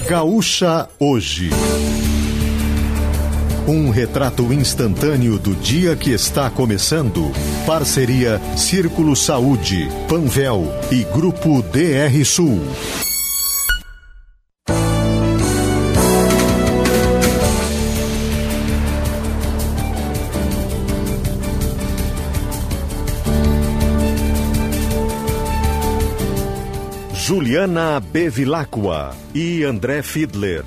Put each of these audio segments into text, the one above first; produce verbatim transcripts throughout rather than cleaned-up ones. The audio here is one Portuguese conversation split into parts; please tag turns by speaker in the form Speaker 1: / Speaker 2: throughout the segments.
Speaker 1: Gaúcha Hoje. Um retrato instantâneo do dia que está começando. Parceria Círculo Saúde, Panvel e Grupo D R Sul. Juliana Bevilacqua e André Fiedler.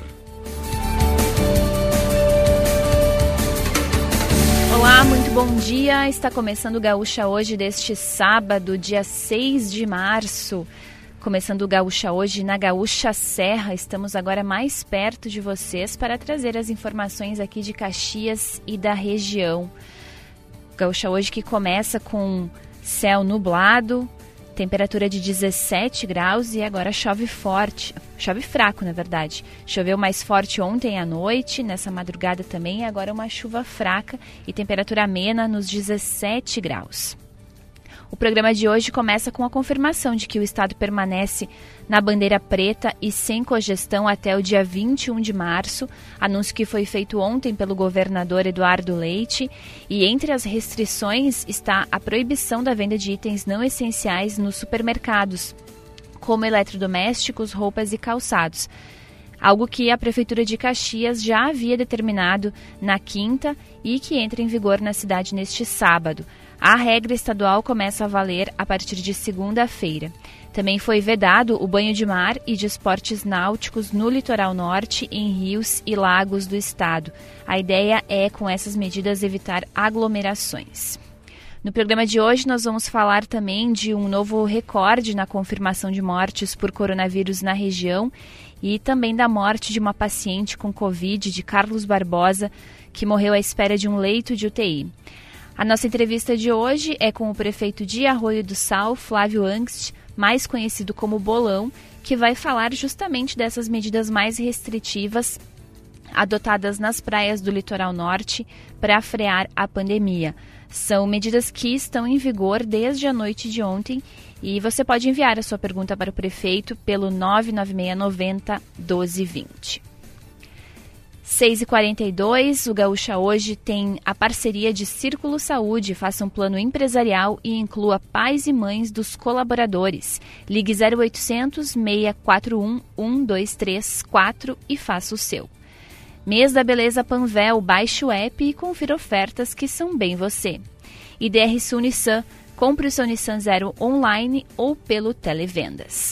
Speaker 2: Olá, muito bom dia. Está começando o Gaúcha Hoje deste sábado, dia seis de março. Começando o Gaúcha Hoje na Gaúcha Serra. Estamos agora mais perto de vocês para trazer as informações aqui de Caxias e da região. Gaúcha Hoje que começa com céu nublado, temperatura de dezessete graus e agora chove forte, chove fraco na verdade. Choveu mais forte ontem à noite, nessa madrugada também, e agora uma chuva fraca e temperatura amena nos dezessete graus. O programa de hoje começa com a confirmação de que o estado permanece na bandeira preta e sem cogestão até o dia vinte e um de março, anúncio que foi feito ontem pelo governador Eduardo Leite, e entre as restrições está a proibição da venda de itens não essenciais nos supermercados, como eletrodomésticos, roupas e calçados, algo que a Prefeitura de Caxias já havia determinado na quinta e que entra em vigor na cidade neste sábado. A regra estadual começa a valer a partir de segunda-feira. Também foi vedado o banho de mar e de esportes náuticos no litoral norte, em rios e lagos do estado. A ideia é, com essas medidas, evitar aglomerações. No programa de hoje, nós vamos falar também de um novo recorde na confirmação de mortes por coronavírus na região e também da morte de uma paciente com Covid, de Carlos Barbosa, que morreu à espera de um leito de U T I. A nossa entrevista de hoje é com o prefeito de Arroio do Sal, Flávio Angst, mais conhecido como Bolão, que vai falar justamente dessas medidas mais restritivas adotadas nas praias do litoral norte para frear a pandemia. São medidas que estão em vigor desde a noite de ontem e você pode enviar a sua pergunta para o prefeito pelo nove nove seis nove zero, um dois dois zero. seis e quarenta e dois, o Gaúcha Hoje tem a parceria de Círculo Saúde. Faça um plano empresarial e inclua pais e mães dos colaboradores. Ligue zero oitocentos, seis quatro um, um dois três quatro e faça o seu. Mês da Beleza Panvel, baixe o app e confira ofertas que são bem você. E D R Sul Nissan, compre o seu Nissan Zero online ou pelo Televendas.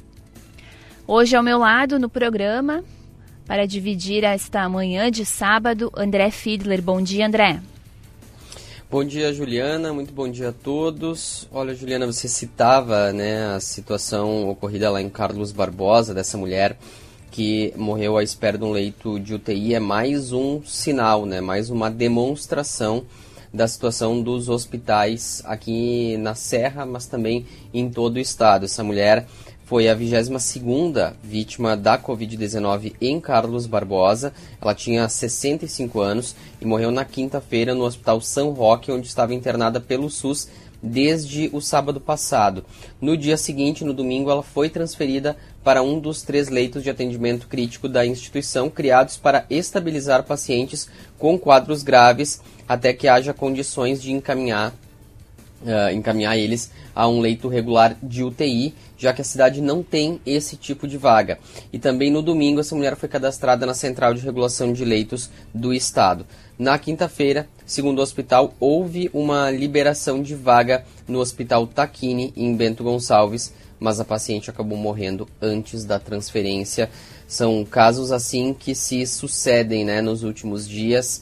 Speaker 2: Hoje ao meu lado no programa, para dividir esta manhã de sábado, André Fiedler. Bom dia, André.
Speaker 3: Bom dia, Juliana. Muito bom dia a todos. Olha, Juliana, você citava, né, a situação ocorrida lá em Carlos Barbosa, dessa mulher que morreu à espera de um leito de U T I. É mais um sinal, né, mais uma demonstração da situação dos hospitais aqui na Serra, mas também em todo o estado. Essa mulher foi a vigésima segunda vítima da covid dezenove em Carlos Barbosa. Ela tinha sessenta e cinco anos e morreu na quinta-feira no Hospital São Roque, onde estava internada pelo SUS desde o sábado passado. No dia seguinte, no domingo, ela foi transferida para um dos três leitos de atendimento crítico da instituição, criados para estabilizar pacientes com quadros graves até que haja condições de encaminhar Uh, encaminhar eles a um leito regular de U T I, já que a cidade não tem esse tipo de vaga. E também no domingo essa mulher foi cadastrada na Central de Regulação de Leitos do Estado. Na quinta-feira, segundo o hospital, houve uma liberação de vaga no Hospital Taquini, em Bento Gonçalves, mas a paciente acabou morrendo antes da transferência. São casos assim que se sucedem, né, nos últimos dias.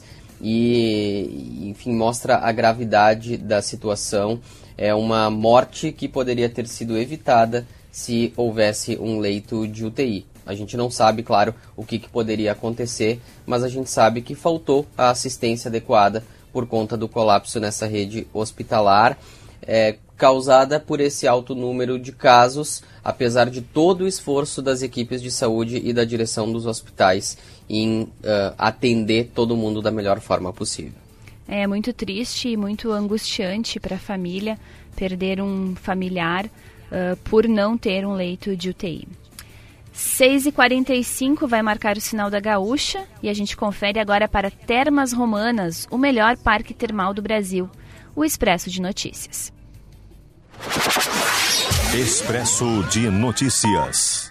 Speaker 3: E, enfim, mostra a gravidade da situação. É uma morte que poderia ter sido evitada se houvesse um leito de U T I. A gente não sabe, claro, o que, que poderia acontecer, mas a gente sabe que faltou a assistência adequada por conta do colapso nessa rede hospitalar, é, causada por esse alto número de casos, apesar de todo o esforço das equipes de saúde e da direção dos hospitais em uh, atender todo mundo da melhor forma possível.
Speaker 2: É muito triste e muito angustiante para a família perder um familiar uh, por não ter um leito de U T I. seis e quarenta e cinco vai marcar o sinal da Gaúcha e a gente confere agora para Termas Romanas, o melhor parque termal do Brasil. O Expresso de Notícias.
Speaker 1: Expresso de Notícias.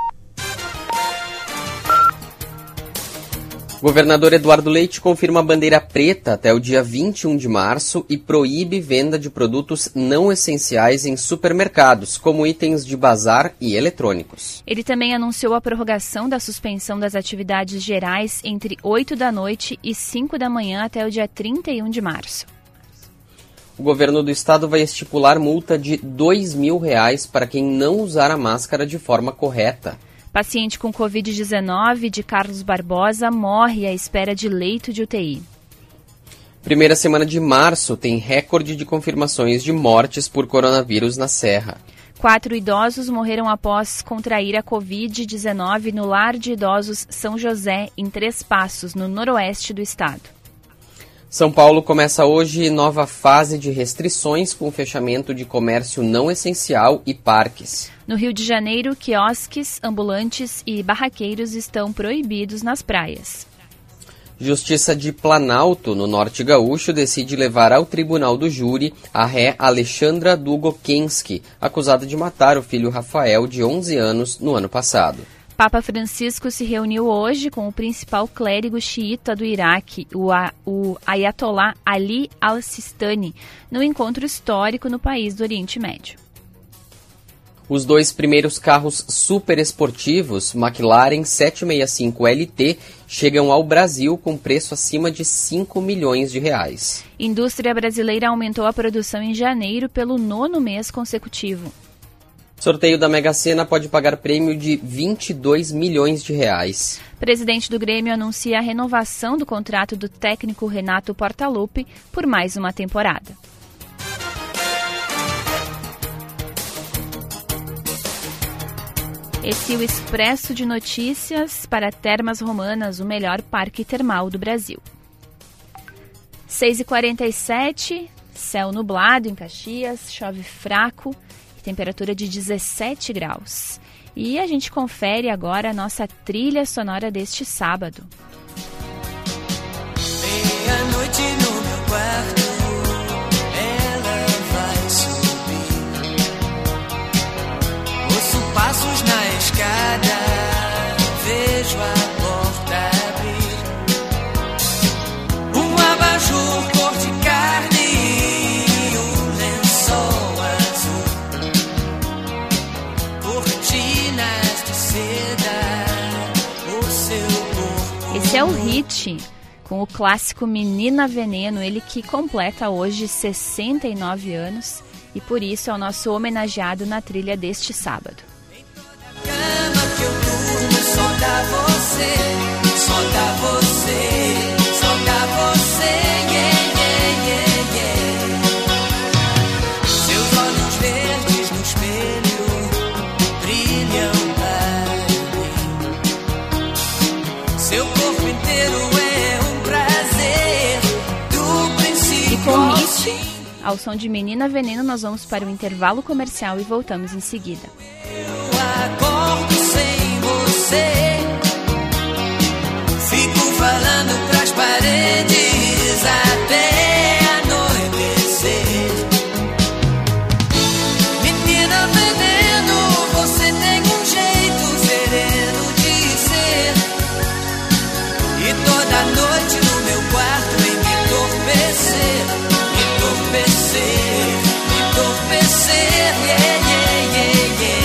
Speaker 3: O governador Eduardo Leite confirma a bandeira preta até o dia vinte e um de março e proíbe venda de produtos não essenciais em supermercados, como itens de bazar e eletrônicos.
Speaker 2: Ele também anunciou a prorrogação da suspensão das atividades gerais entre oito da noite e cinco da manhã até o dia trinta e um de março.
Speaker 3: O governo do estado vai estipular multa de dois mil reais para quem não usar a máscara de forma correta.
Speaker 2: Paciente com covid dezenove de Carlos Barbosa morre à espera de leito de U T I.
Speaker 3: Primeira semana de março tem recorde de confirmações de mortes por coronavírus na Serra.
Speaker 2: Quatro idosos morreram após contrair a covid dezenove no Lar de Idosos São José, em Três Passos, no noroeste do estado.
Speaker 3: São Paulo começa hoje nova fase de restrições com o fechamento de comércio não essencial e parques.
Speaker 2: No Rio de Janeiro, quiosques, ambulantes e barraqueiros estão proibidos nas praias.
Speaker 3: Justiça de Planalto, no Norte Gaúcho, decide levar ao Tribunal do Júri a ré Alexandra Długokenski, acusada de matar o filho Rafael, de onze anos, no ano passado.
Speaker 2: Papa Francisco se reuniu hoje com o principal clérigo xiita do Iraque, o, a, o Ayatollah Ali al-Sistani, no encontro histórico no país do Oriente Médio.
Speaker 3: Os dois primeiros carros super esportivos, McLaren setecentos e sessenta e cinco L T, chegam ao Brasil com preço acima de cinco milhões de reais.
Speaker 2: Indústria brasileira aumentou a produção em janeiro pelo nono mês consecutivo.
Speaker 3: Sorteio da Mega Sena pode pagar prêmio de vinte e dois milhões de reais.
Speaker 2: Presidente do Grêmio anuncia a renovação do contrato do técnico Renato Portaluppi por mais uma temporada. Esse é o Expresso de Notícias para Termas Romanas, o melhor parque termal do Brasil. seis e quarenta e sete, céu nublado em Caxias, chove fraco. Temperatura de dezessete graus. E a gente confere agora a nossa trilha sonora deste sábado.
Speaker 4: Meia-noite no meu quarto, ela vai subir. Ouço passos na escada, vejo a porta abrir. Um abajur cor de carne e um lençol azul. Cortinas de seda, o seu corpo.
Speaker 2: Esse é o Hit, com o clássico Menina Veneno, ele que completa hoje sessenta e nove anos e por isso é o nosso homenageado na trilha deste sábado.
Speaker 4: Cama que eu durmo, só dá você, só dá você, só dá você, yeah, yeah, yeah, yeah. Seus olhos verdes no espelho brilham para mim. Seu corpo inteiro é um prazer do princípio.
Speaker 2: E com Hit, ao som de Menina Veneno, nós vamos para o intervalo comercial e voltamos em seguida.
Speaker 4: Eu acordo sem você, fico falando pras paredes até anoitecer. Menina Veneno, você tem um jeito sereno de ser, e toda noite no meu quarto vem me entorpecer, me entorpecer, me entorpecer, yeah, yeah, yeah, yeah.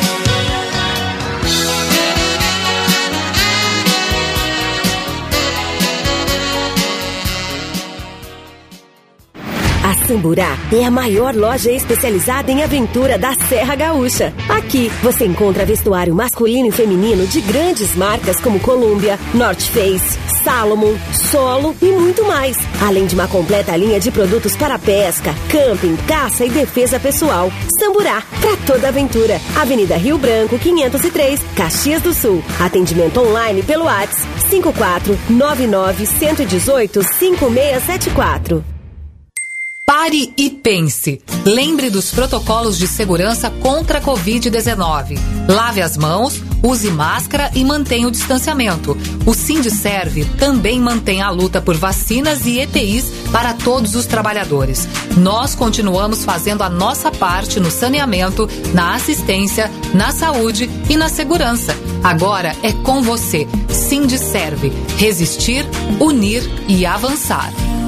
Speaker 5: A Samburá é a maior loja especializada em aventura da Serra Gaúcha. Aqui você encontra vestuário masculino e feminino de grandes marcas como Columbia, North Face, Salomon, Solo e muito mais. Além de uma completa linha de produtos para pesca, camping, caça e defesa pessoal. Samburá, para toda aventura. Avenida Rio Branco, quinhentos e três, Caxias do Sul. Atendimento online pelo WhatsApp cinco quatro nove nove, um um oito, cinco seis sete quatro.
Speaker 6: Pare e pense. Lembre dos protocolos de segurança contra a covid dezenove. Lave as mãos, Use máscara e mantenha o distanciamento. O Sindserv também mantém a luta por vacinas e E P Is para todos os trabalhadores. Nós continuamos fazendo a nossa parte no saneamento, na assistência, na saúde e na segurança. Agora é com você. Sindserv. Resistir, unir e avançar.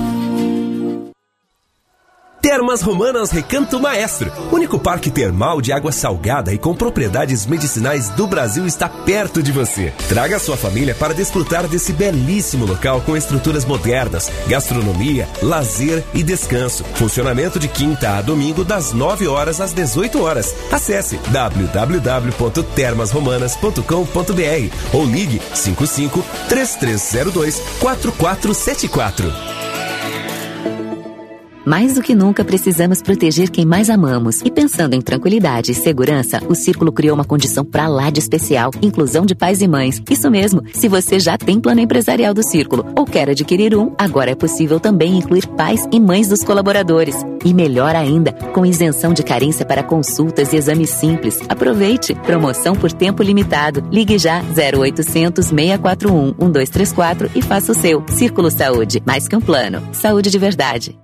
Speaker 7: Termas Romanas Recanto Maestro, único parque termal de água salgada e com propriedades medicinais do Brasil, está perto de você. Traga sua família para desfrutar desse belíssimo local com estruturas modernas, gastronomia, lazer e descanso. Funcionamento de quinta a domingo das nove horas às dezoito horas. Acesse w w w ponto termas romanas ponto com ponto b r ou ligue cinco cinco, três três zero dois, quatro quatro sete quatro.
Speaker 8: Mais do que nunca, precisamos proteger quem mais amamos. E pensando em tranquilidade e segurança, o Círculo criou uma condição pra lá de especial: inclusão de pais e mães. Isso mesmo, se você já tem plano empresarial do Círculo ou quer adquirir um, agora é possível também incluir pais e mães dos colaboradores. E melhor ainda, com isenção de carência para consultas e exames simples. Aproveite! Promoção por tempo limitado. Ligue já zero oitocentos, seis quatro um, um dois três quatro e faça o seu. Círculo Saúde, mais que um plano. Saúde de verdade.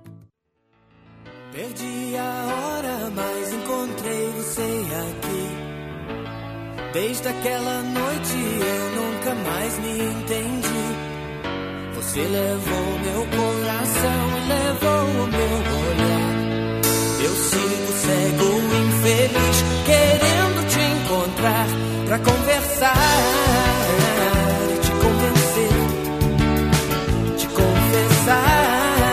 Speaker 4: Perdi a hora, mas encontrei você aqui. Desde aquela noite eu nunca mais me entendi. Você levou meu coração e levou o meu olhar. Eu sigo cego, infeliz, querendo te encontrar pra conversar, te convencer, te confessar.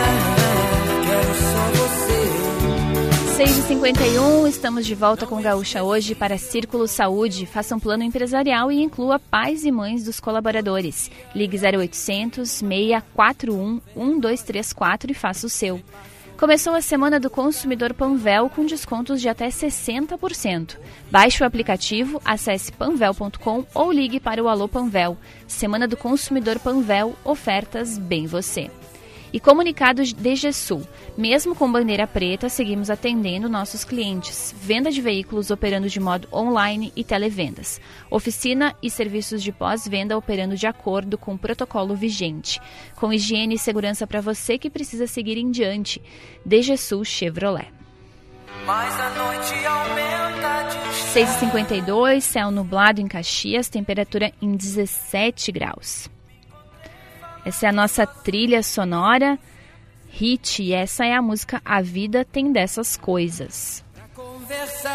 Speaker 2: seis e cinquenta e um, estamos de volta com Gaúcha hoje para Círculo Saúde. Faça um plano empresarial e inclua pais e mães dos colaboradores. Ligue zero oitocentos, seis quatro um, um dois três quatro e faça o seu. Começou a Semana do Consumidor Panvel com descontos de até sessenta por cento. Baixe o aplicativo, acesse panvel ponto com ou ligue para o Alô Panvel. Semana do Consumidor Panvel, ofertas bem você. E comunicado D G Sul, mesmo com bandeira preta, seguimos atendendo nossos clientes. Venda de veículos operando de modo online e televendas. Oficina e serviços de pós-venda operando de acordo com o protocolo vigente. Com higiene e segurança para você que precisa seguir em diante. D G Sul Chevrolet.
Speaker 4: Mas a noite aumenta de...
Speaker 2: seis e cinquenta e dois, céu nublado em Caxias, temperatura em dezessete graus. Essa é a nossa trilha sonora, hit, e essa é a música A Vida Tem Dessas Coisas.
Speaker 4: Pra conversar,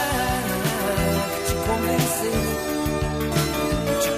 Speaker 4: te convencer, te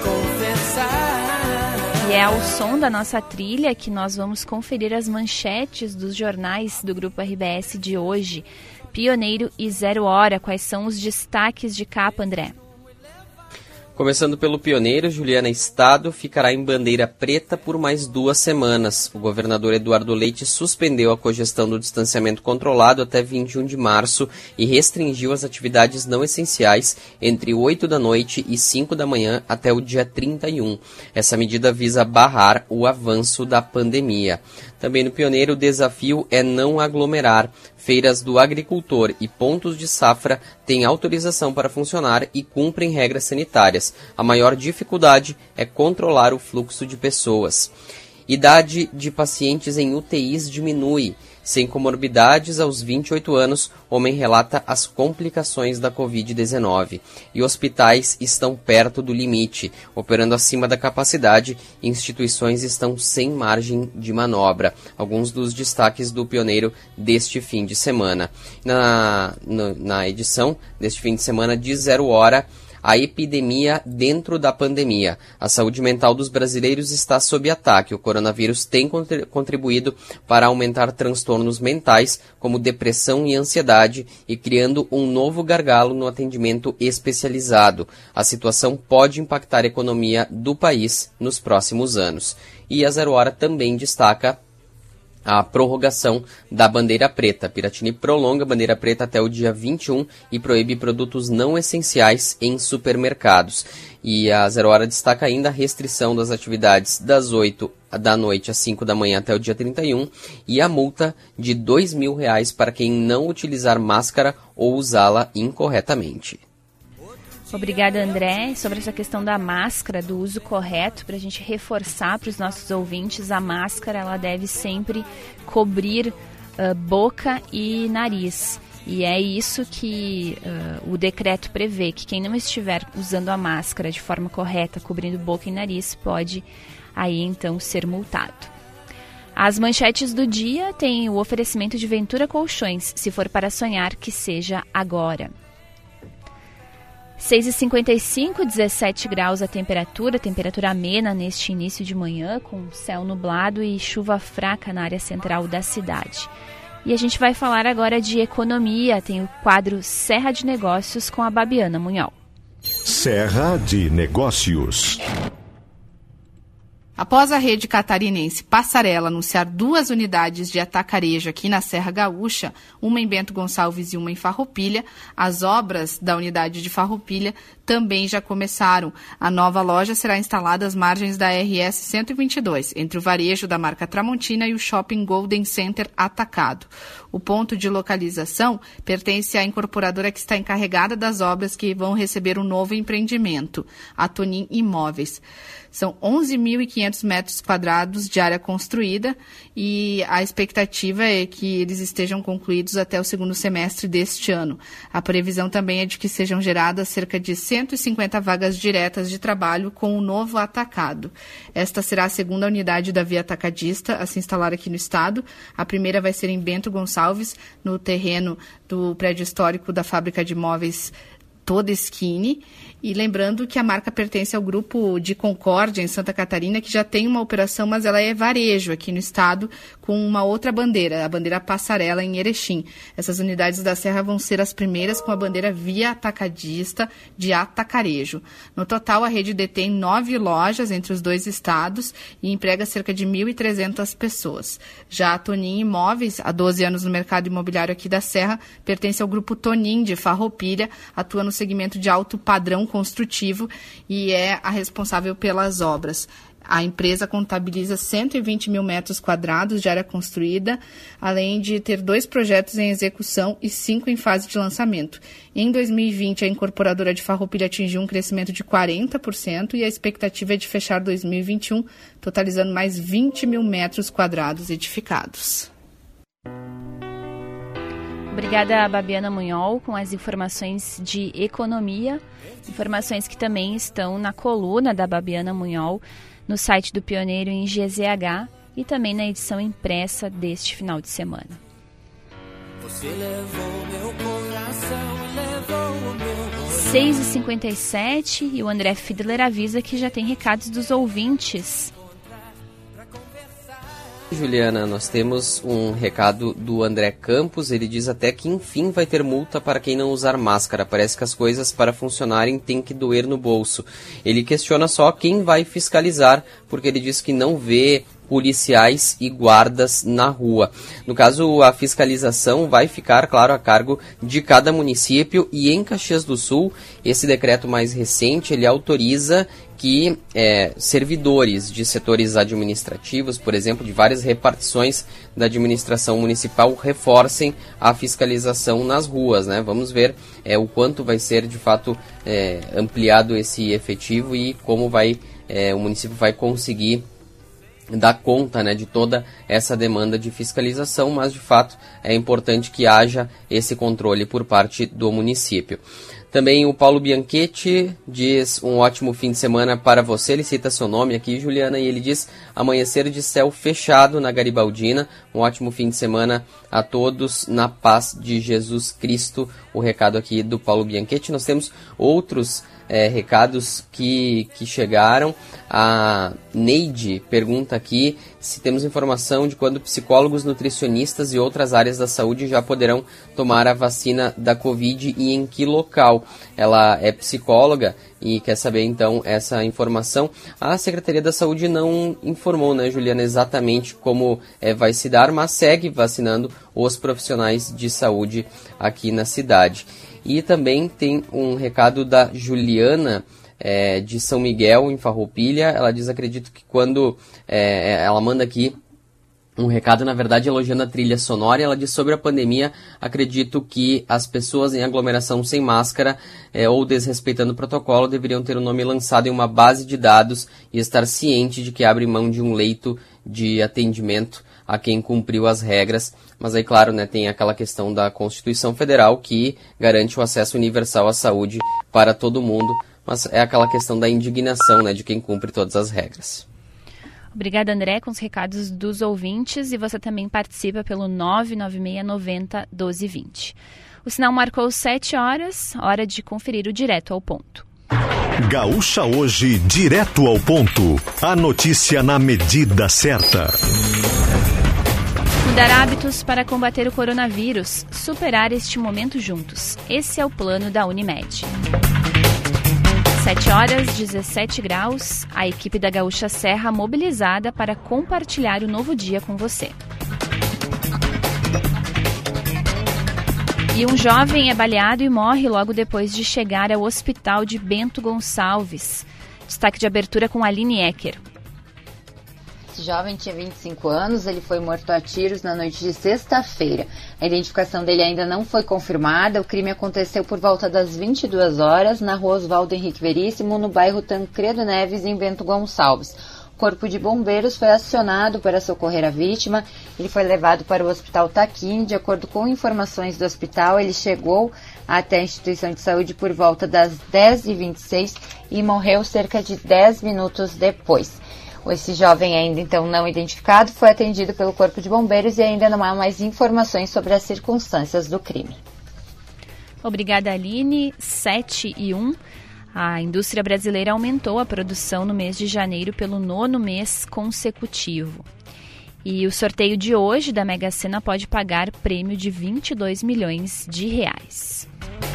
Speaker 4: confessar.
Speaker 2: E é ao som da nossa trilha que nós vamos conferir as manchetes dos jornais do Grupo R B S de hoje. Pioneiro e Zero Hora, quais são os destaques de capa, André?
Speaker 3: Começando pelo Pioneiro, Juliana, Estado ficará em bandeira preta por mais duas semanas. O governador Eduardo Leite suspendeu a cogestão do distanciamento controlado até vinte e um de março e restringiu as atividades não essenciais entre oito da noite e cinco da manhã até o dia trinta e um. Essa medida visa barrar o avanço da pandemia. Também no Pioneiro, o desafio é não aglomerar. Feiras do agricultor e pontos de safra têm autorização para funcionar e cumprem regras sanitárias. A maior dificuldade é controlar o fluxo de pessoas. Idade de pacientes em U T Is diminui. Sem comorbidades, aos vinte e oito anos, homem relata as complicações da covid dezenove. E hospitais estão perto do limite. Operando acima da capacidade, instituições estão sem margem de manobra. Alguns dos destaques do Pioneiro deste fim de semana. Na, na, na edição deste fim de semana de Zero Hora, a epidemia dentro da pandemia. A saúde mental dos brasileiros está sob ataque. O coronavírus tem contribuído para aumentar transtornos mentais, como depressão e ansiedade, e criando um novo gargalo no atendimento especializado. A situação pode impactar a economia do país nos próximos anos. E a Zero Hora também destaca a prorrogação da bandeira preta. Piratini prolonga a bandeira preta até o dia vinte e um e proíbe produtos não essenciais em supermercados. E a Zero Hora destaca ainda a restrição das atividades das oito da noite às cinco da manhã até o dia trinta e um e a multa de dois mil reais para quem não utilizar máscara ou usá-la incorretamente.
Speaker 2: Obrigada, André. Sobre essa questão da máscara, do uso correto, para a gente reforçar para os nossos ouvintes, a máscara ela deve sempre cobrir uh, boca e nariz. E é isso que uh, o decreto prevê, que quem não estiver usando a máscara de forma correta, cobrindo boca e nariz, pode aí então ser multado. As manchetes do dia têm o oferecimento de Ventura Colchões, se for para sonhar, que seja agora. seis e cinquenta e cinco, dezessete graus a temperatura, temperatura amena neste início de manhã, com céu nublado e chuva fraca na área central da cidade. E a gente vai falar agora de economia, tem o quadro Serra de Negócios com a Babiana Munhol.
Speaker 1: Serra de Negócios.
Speaker 9: Após a rede catarinense Passarela anunciar duas unidades de atacarejo aqui na Serra Gaúcha, uma em Bento Gonçalves e uma em Farroupilha, as obras da unidade de Farroupilha também já começaram. A nova loja será instalada às margens da R S cento e vinte e dois, entre o varejo da marca Tramontina e o Shopping Golden Center Atacado. O ponto de localização pertence à incorporadora que está encarregada das obras que vão receber um novo empreendimento, a Tonin Imóveis. São onze mil e quinhentos metros quadrados de área construída e a expectativa é que eles estejam concluídos até o segundo semestre deste ano. A previsão também é de que sejam geradas cerca de cento e cinquenta vagas diretas de trabalho com o novo atacado. Esta será a segunda unidade da Via Atacadista a se instalar aqui no estado. A primeira vai ser em Bento Gonçalves, no terreno do prédio histórico da fábrica de móveis Todeskine. E lembrando que a marca pertence ao grupo de Concórdia, em Santa Catarina, que já tem uma operação, mas ela é varejo aqui no estado, com uma outra bandeira, a bandeira Passarela, em Erechim. Essas unidades da Serra vão ser as primeiras com a bandeira Via Atacadista de atacarejo. No total, a rede detém nove lojas entre os dois estados e emprega cerca de mil e trezentas pessoas. Já a Tonin Imóveis, há doze anos no mercado imobiliário aqui da Serra, pertence ao grupo Tonin de Farroupilha, atua no segmento de alto padrão construtivo e é a responsável pelas obras. A empresa contabiliza cento e vinte mil metros quadrados de área construída, além de ter dois projetos em execução e cinco em fase de lançamento. Em dois mil e vinte, a incorporadora de Farroupilha atingiu um crescimento de quarenta por cento e a expectativa é de fechar dois mil e vinte e um, totalizando mais vinte mil metros quadrados edificados.
Speaker 2: Obrigada, Babiana Munhol, com as informações de economia, informações que também estão na coluna da Babiana Munhol, no site do Pioneiro em G Z H e também na edição impressa deste final de semana. Você levou meu coração, levou o meu... seis e cinquenta e sete e o André Fiedler avisa que já tem recados dos ouvintes.
Speaker 3: Juliana, nós temos um recado do André Campos. Ele diz até que enfim vai ter multa para quem não usar máscara. Parece que as coisas para funcionarem têm que doer no bolso. Ele questiona só quem vai fiscalizar, porque ele diz que não vê policiais e guardas na rua. No caso, a fiscalização vai ficar, claro, a cargo de cada município, e em Caxias do Sul, esse decreto mais recente, ele autoriza que é, servidores de setores administrativos, por exemplo, de várias repartições da administração municipal, reforcem a fiscalização nas ruas, né? Vamos ver é, o quanto vai ser, de fato, é, ampliado esse efetivo e como vai, é, o município vai conseguir dar conta, né, de toda essa demanda de fiscalização, mas de fato é importante que haja esse controle por parte do município. Também o Paulo Bianchetti diz um ótimo fim de semana para você. Ele cita seu nome aqui, Juliana, e ele diz amanhecer de céu fechado na Garibaldina. Um ótimo fim de semana a todos na paz de Jesus Cristo. O recado aqui do Paulo Bianchetti. Nós temos outros é, recados que, que chegaram. A Neide pergunta aqui se temos informação de quando psicólogos, nutricionistas e outras áreas da saúde já poderão tomar a vacina da Covid e em que local. Ela é psicóloga e quer saber então essa informação. A Secretaria da Saúde não informou, né, Juliana, exatamente como é, vai se dar, mas segue vacinando os profissionais de saúde aqui na cidade. E também tem um recado da Juliana, É, de São Miguel, em Farroupilha. Ela diz, acredito que quando é, ela manda aqui um recado, na verdade, elogiando a trilha sonora. Ela diz: sobre a pandemia, acredito que as pessoas em aglomeração sem máscara é, ou desrespeitando o protocolo deveriam ter o nome lançado em uma base de dados e estar ciente de que abre mão de um leito de atendimento a quem cumpriu as regras. Mas aí, claro, né, tem aquela questão da Constituição Federal que garante o acesso universal à saúde para todo mundo, mas é aquela questão da indignação, né, de quem cumpre todas as regras.
Speaker 2: Obrigada, André, com os recados dos ouvintes, e você também participa pelo nove nove seis nove zero um dois dois zero. O sinal marcou sete horas, hora de conferir o Direto ao Ponto.
Speaker 1: Gaúcha Hoje, Direto ao Ponto. A notícia na medida certa.
Speaker 2: Mudar hábitos para combater o coronavírus, superar este momento juntos. Esse é o plano da Unimed. sete horas, dezessete graus, a equipe da Gaúcha Serra mobilizada para compartilhar o novo dia com você. E um jovem é baleado e morre logo depois de chegar ao hospital de Bento Gonçalves. Destaque de abertura com Aline Ecker.
Speaker 10: Esse jovem tinha vinte e cinco anos, ele foi morto a tiros na noite de sexta-feira. A identificação dele ainda não foi confirmada. O crime aconteceu por volta das vinte e duas horas na rua Oswaldo Henrique Veríssimo, no bairro Tancredo Neves, em Bento Gonçalves. O corpo de bombeiros foi acionado para socorrer a vítima. Ele foi levado para o Hospital Taquini. De acordo com informações do hospital, ele chegou até a instituição de saúde por volta das dez e vinte e seis e morreu cerca de dez minutos depois. Esse jovem, ainda então não identificado, foi atendido pelo Corpo de Bombeiros e ainda não há mais informações sobre as circunstâncias do crime.
Speaker 2: Obrigada, Aline. sete e um. A indústria brasileira aumentou a produção no mês de janeiro pelo nono mês consecutivo. E o sorteio de hoje da Mega Sena pode pagar prêmio de vinte e dois milhões de reais.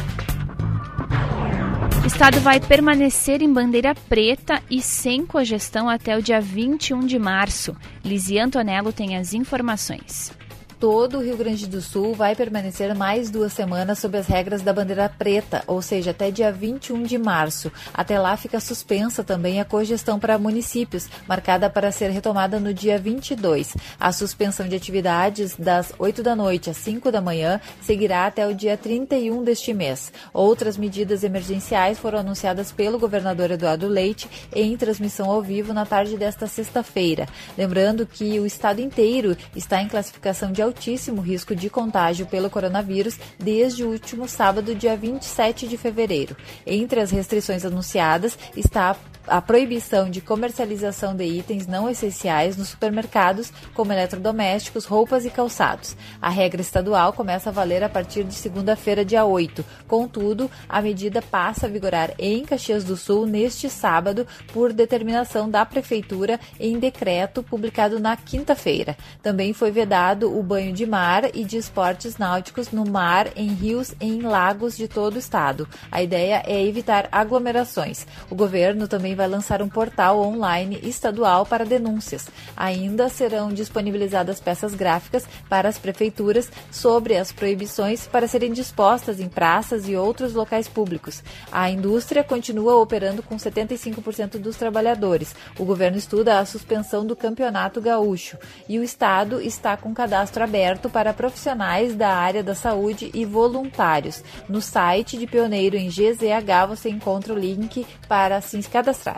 Speaker 2: O estado vai permanecer em bandeira preta e sem cogestão até o dia vinte e um de março. Lizia Antonello tem as informações.
Speaker 11: Todo o Rio Grande do Sul vai permanecer mais duas semanas sob as regras da bandeira preta, ou seja, até dia vinte e um de março. Até lá fica suspensa também a cogestão para municípios, marcada para ser retomada no dia vinte e dois. A suspensão de atividades das oito da noite às cinco da manhã seguirá até o dia trinta e um deste mês. Outras medidas emergenciais foram anunciadas pelo governador Eduardo Leite em transmissão ao vivo na tarde desta sexta-feira. Lembrando que o estado inteiro está em classificação de altíssimo risco de contágio pelo coronavírus desde o último sábado, dia vinte e sete de fevereiro. Entre as restrições anunciadas está a proibição de comercialização de itens não essenciais nos supermercados, como eletrodomésticos, roupas e calçados. A regra estadual começa a valer a partir de segunda-feira, dia oito. Contudo, a medida passa a vigorar em Caxias do Sul neste sábado por determinação da Prefeitura em decreto publicado na quinta-feira. Também foi vedado o banho de mar e de esportes náuticos no mar, em rios e em lagos de todo o estado. A ideia é evitar aglomerações. O governo também vai lançar um portal online estadual para denúncias. Ainda serão disponibilizadas peças gráficas para as prefeituras sobre as proibições para serem dispostas em praças e outros locais públicos. A indústria continua operando com setenta e cinco por cento dos trabalhadores. O governo estuda a suspensão do Campeonato Gaúcho e o estado está com cadastro aberto para profissionais da área da saúde e voluntários. No site de Pioneiro em G Z H você encontra o link para se cadastrar.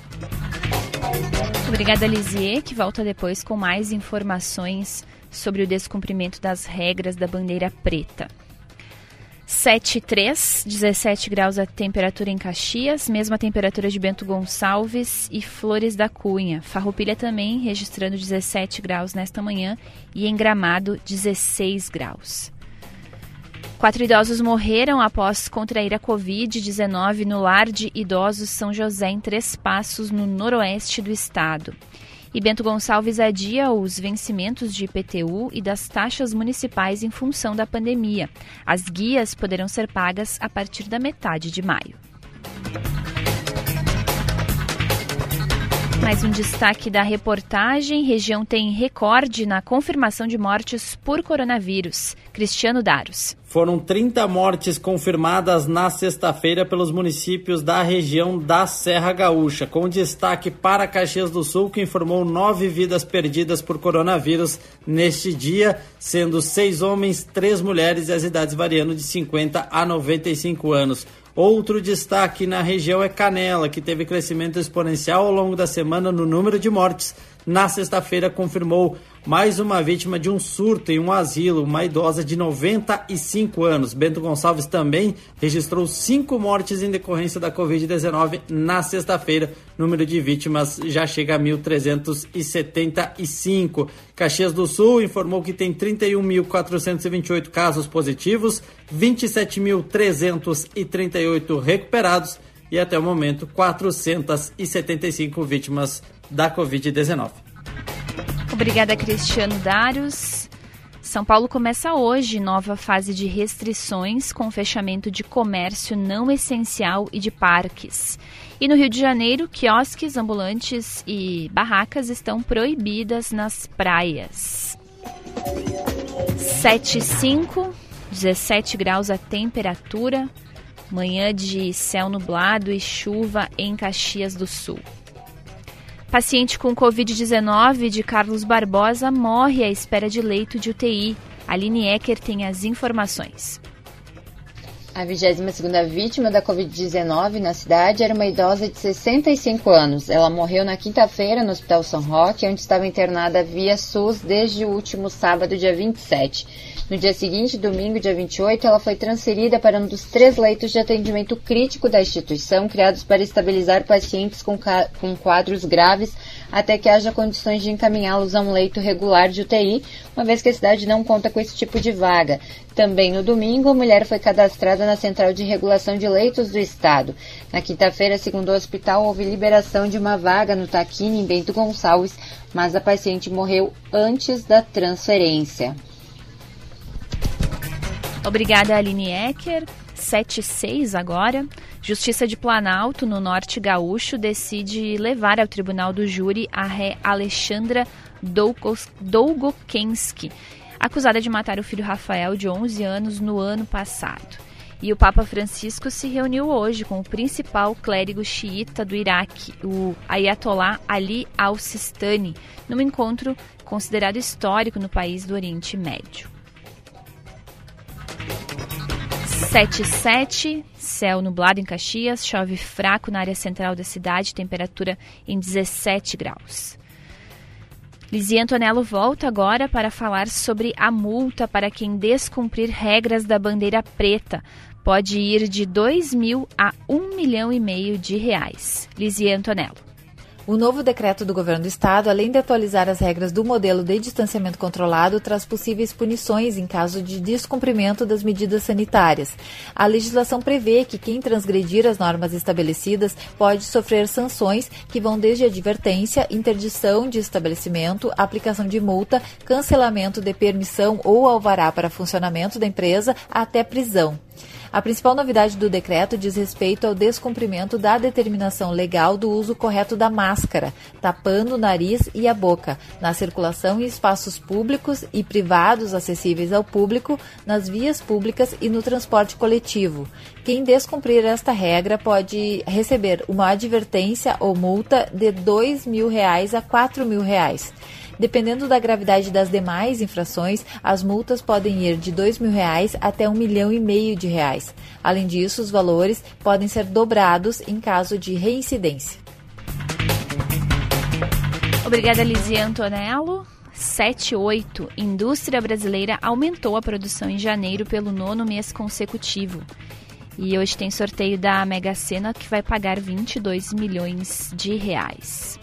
Speaker 2: Obrigada, Lisier, que volta depois com mais informações sobre o descumprimento das regras da bandeira preta. sete e três, dezessete graus a temperatura em Caxias, mesma temperatura de Bento Gonçalves e Flores da Cunha. Farroupilha também registrando dezessete graus nesta manhã e em Gramado dezesseis graus. Quatro idosos morreram após contrair a covid dezenove no lar de idosos São José, em Três Passos, no noroeste do estado. E Bento Gonçalves adia os vencimentos de I P T U e das taxas municipais em função da pandemia. As guias poderão ser pagas a partir da metade de maio. Mais um destaque da reportagem: região tem recorde na confirmação de mortes por coronavírus. Cristiano Daros.
Speaker 12: Foram trinta mortes confirmadas na sexta-feira pelos municípios da região da Serra Gaúcha, com destaque para Caxias do Sul, que informou nove vidas perdidas por coronavírus neste dia, sendo seis homens, três mulheres e as idades variando de cinquenta a noventa e cinco anos. Outro destaque na região é Canela, que teve crescimento exponencial ao longo da semana no número de mortes. Na sexta-feira confirmou mais uma vítima de um surto em um asilo, uma idosa de noventa e cinco anos. Bento Gonçalves também registrou cinco mortes em decorrência da covid dezenove na sexta-feira. O número de vítimas já chega a mil trezentos e setenta e cinco. Caxias do Sul informou que tem trinta e um mil quatrocentos e vinte e oito casos positivos, vinte e sete mil trezentos e trinta e oito recuperados e até o momento quatrocentos e setenta e cinco vítimas da covid dezenove.
Speaker 2: Obrigada, Cristiano Darius. São Paulo começa hoje nova fase de restrições com fechamento de comércio não essencial e de parques. E no Rio de Janeiro, quiosques, ambulantes e barracas estão proibidas nas praias. sete e cinco, dezessete graus a temperatura, manhã de céu nublado e chuva em Caxias do Sul. Paciente com covid dezenove de Carlos Barbosa morre à espera de leito de U T I. Aline Ecker tem as informações.
Speaker 10: A vigésima segunda vítima da covid dezenove na cidade era uma idosa de sessenta e cinco anos. Ela morreu na quinta-feira no Hospital São Roque, onde estava internada via SUS desde o último sábado, dia vinte e sete. No dia seguinte, domingo, dia vinte e oito, ela foi transferida para um dos três leitos de atendimento crítico da instituição, criados para estabilizar pacientes com, ca- com quadros graves, até que haja condições de encaminhá-los a um leito regular de U T I, uma vez que a cidade não conta com esse tipo de vaga. Também no domingo, a mulher foi cadastrada na Central de Regulação de Leitos do Estado. Na quinta-feira, segundo o hospital, houve liberação de uma vaga no Taquini, em Bento Gonçalves, mas a paciente morreu antes da transferência.
Speaker 2: Obrigada, Aline Ecker. sete e seis agora. Justiça de Planalto, no Norte Gaúcho, decide levar ao Tribunal do Júri a ré Alexandra Dolgokenski, acusada de matar o filho Rafael, de onze anos, no ano passado. E o Papa Francisco se reuniu hoje com o principal clérigo xiita do Iraque, o Ayatollah Ali al-Sistani, num encontro considerado histórico no país do Oriente Médio. sete e sete, céu nublado em Caxias, chove fraco na área central da cidade, temperatura em dezessete graus. Lizia Antonello volta agora para falar sobre a multa para quem descumprir regras da bandeira preta. Pode ir de dois mil a um milhão e meio de reais. Lizia Antonello.
Speaker 11: O novo decreto do governo do estado, além de atualizar as regras do modelo de distanciamento controlado, traz possíveis punições em caso de descumprimento das medidas sanitárias. A legislação prevê que quem transgredir as normas estabelecidas pode sofrer sanções que vão desde advertência, interdição de estabelecimento, aplicação de multa, cancelamento de permissão ou alvará para funcionamento da empresa, até prisão. A principal novidade do decreto diz respeito ao descumprimento da determinação legal do uso correto da máscara, tapando o nariz e a boca, na circulação em espaços públicos e privados acessíveis ao público, nas vias públicas e no transporte coletivo. Quem descumprir esta regra pode receber uma advertência ou multa de dois mil reais a quatro mil reais. Dependendo da gravidade das demais infrações, as multas podem ir de dois mil reais até um milhão e meio de reais. Além disso, os valores podem ser dobrados em caso de reincidência.
Speaker 2: Obrigada, Lizia Antonello. sete e oito. Indústria brasileira aumentou a produção em janeiro pelo nono mês consecutivo. E hoje tem sorteio da Mega Sena que vai pagar vinte e dois milhões de reais.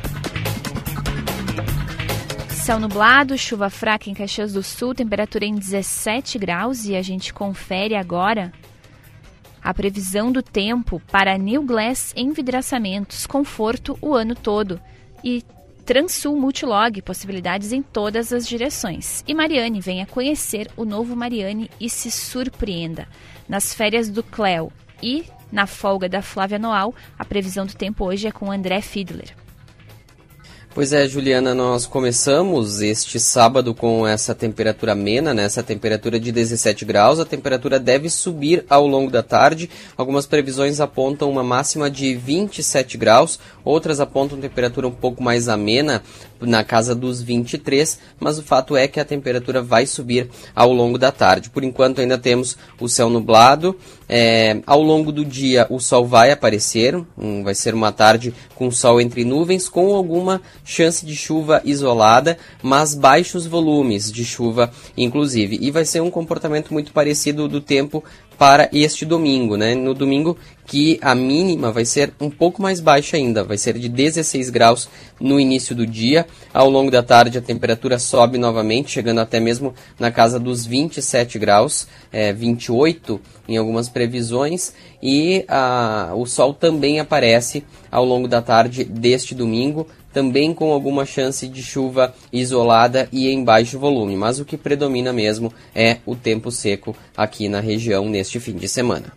Speaker 2: Céu nublado, chuva fraca em Caxias do Sul, temperatura em dezessete graus, e a gente confere agora a previsão do tempo para New Glass Envidraçamentos, conforto o ano todo, e Transul Multilog, possibilidades em todas as direções. E Mariane, venha conhecer o novo Mariane e se surpreenda. Nas férias do Cléo e na folga da Flávia Noal, a previsão do tempo hoje é com André Fiedler.
Speaker 3: Pois é, Juliana, nós começamos este sábado com essa temperatura amena, né? Essa temperatura de dezessete graus. A temperatura deve subir ao longo da tarde. Algumas previsões apontam uma máxima de vinte e sete graus, outras apontam temperatura um pouco mais amena, na casa dos vinte e três, mas o fato é que a temperatura vai subir ao longo da tarde. Por enquanto ainda temos o céu nublado. É, ao longo do dia o sol vai aparecer, um, vai ser uma tarde com sol entre nuvens, com alguma chance de chuva isolada, mas baixos volumes de chuva inclusive, e vai ser um comportamento muito parecido do tempo para este domingo, né? No domingo que a mínima vai ser um pouco mais baixa ainda, vai ser de dezesseis graus no início do dia. Ao longo da tarde a temperatura sobe novamente, chegando até mesmo na casa dos vinte e sete graus, é, vinte e oito em algumas previsões, e a, o sol também aparece ao longo da tarde deste domingo, também com alguma chance de chuva isolada e em baixo volume, mas o que predomina mesmo é o tempo seco aqui na região neste fim de semana.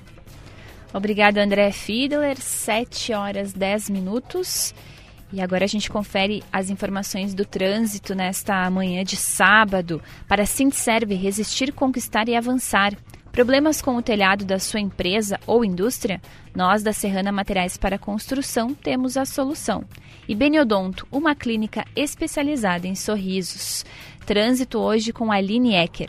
Speaker 2: Obrigada, André Fiedler, sete horas dez minutos. E agora a gente confere as informações do trânsito nesta manhã de sábado. Para a Sintserv, resistir, conquistar e avançar. Problemas com o telhado da sua empresa ou indústria? Nós, da Serrana Materiais para Construção, temos a solução. E Beniodonto, uma clínica especializada em sorrisos. Trânsito hoje com Aline Ecker.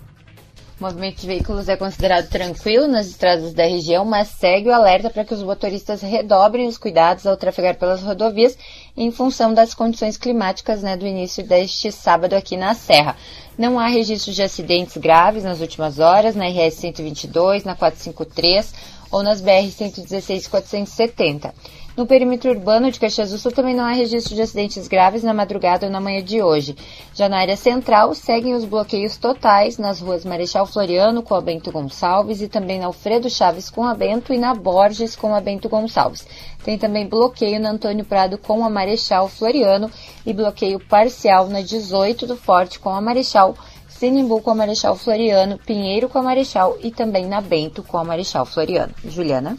Speaker 10: O movimento de veículos é considerado tranquilo nas estradas da região, mas segue o alerta para que os motoristas redobrem os cuidados ao trafegar pelas rodovias em função das condições climáticas, né, do início deste sábado aqui na Serra. Não há registros de acidentes graves nas últimas horas, na R S cento e vinte e dois, na quatrocentos e cinquenta e três ou nas B R cento e dezesseis e quatrocentos e setenta. No perímetro urbano de Caxias do Sul também não há registro de acidentes graves na madrugada ou na manhã de hoje. Já na área central, seguem os bloqueios totais nas ruas Marechal Floriano com a Bento Gonçalves e também na Alfredo Chaves com a Bento e na Borges com a Bento Gonçalves. Tem também bloqueio na Antônio Prado com a Marechal Floriano e bloqueio parcial na dezoito do Forte com a Marechal, Sinimbu com a Marechal Floriano, Pinheiro com a Marechal e também na Bento com a Marechal Floriano. Juliana?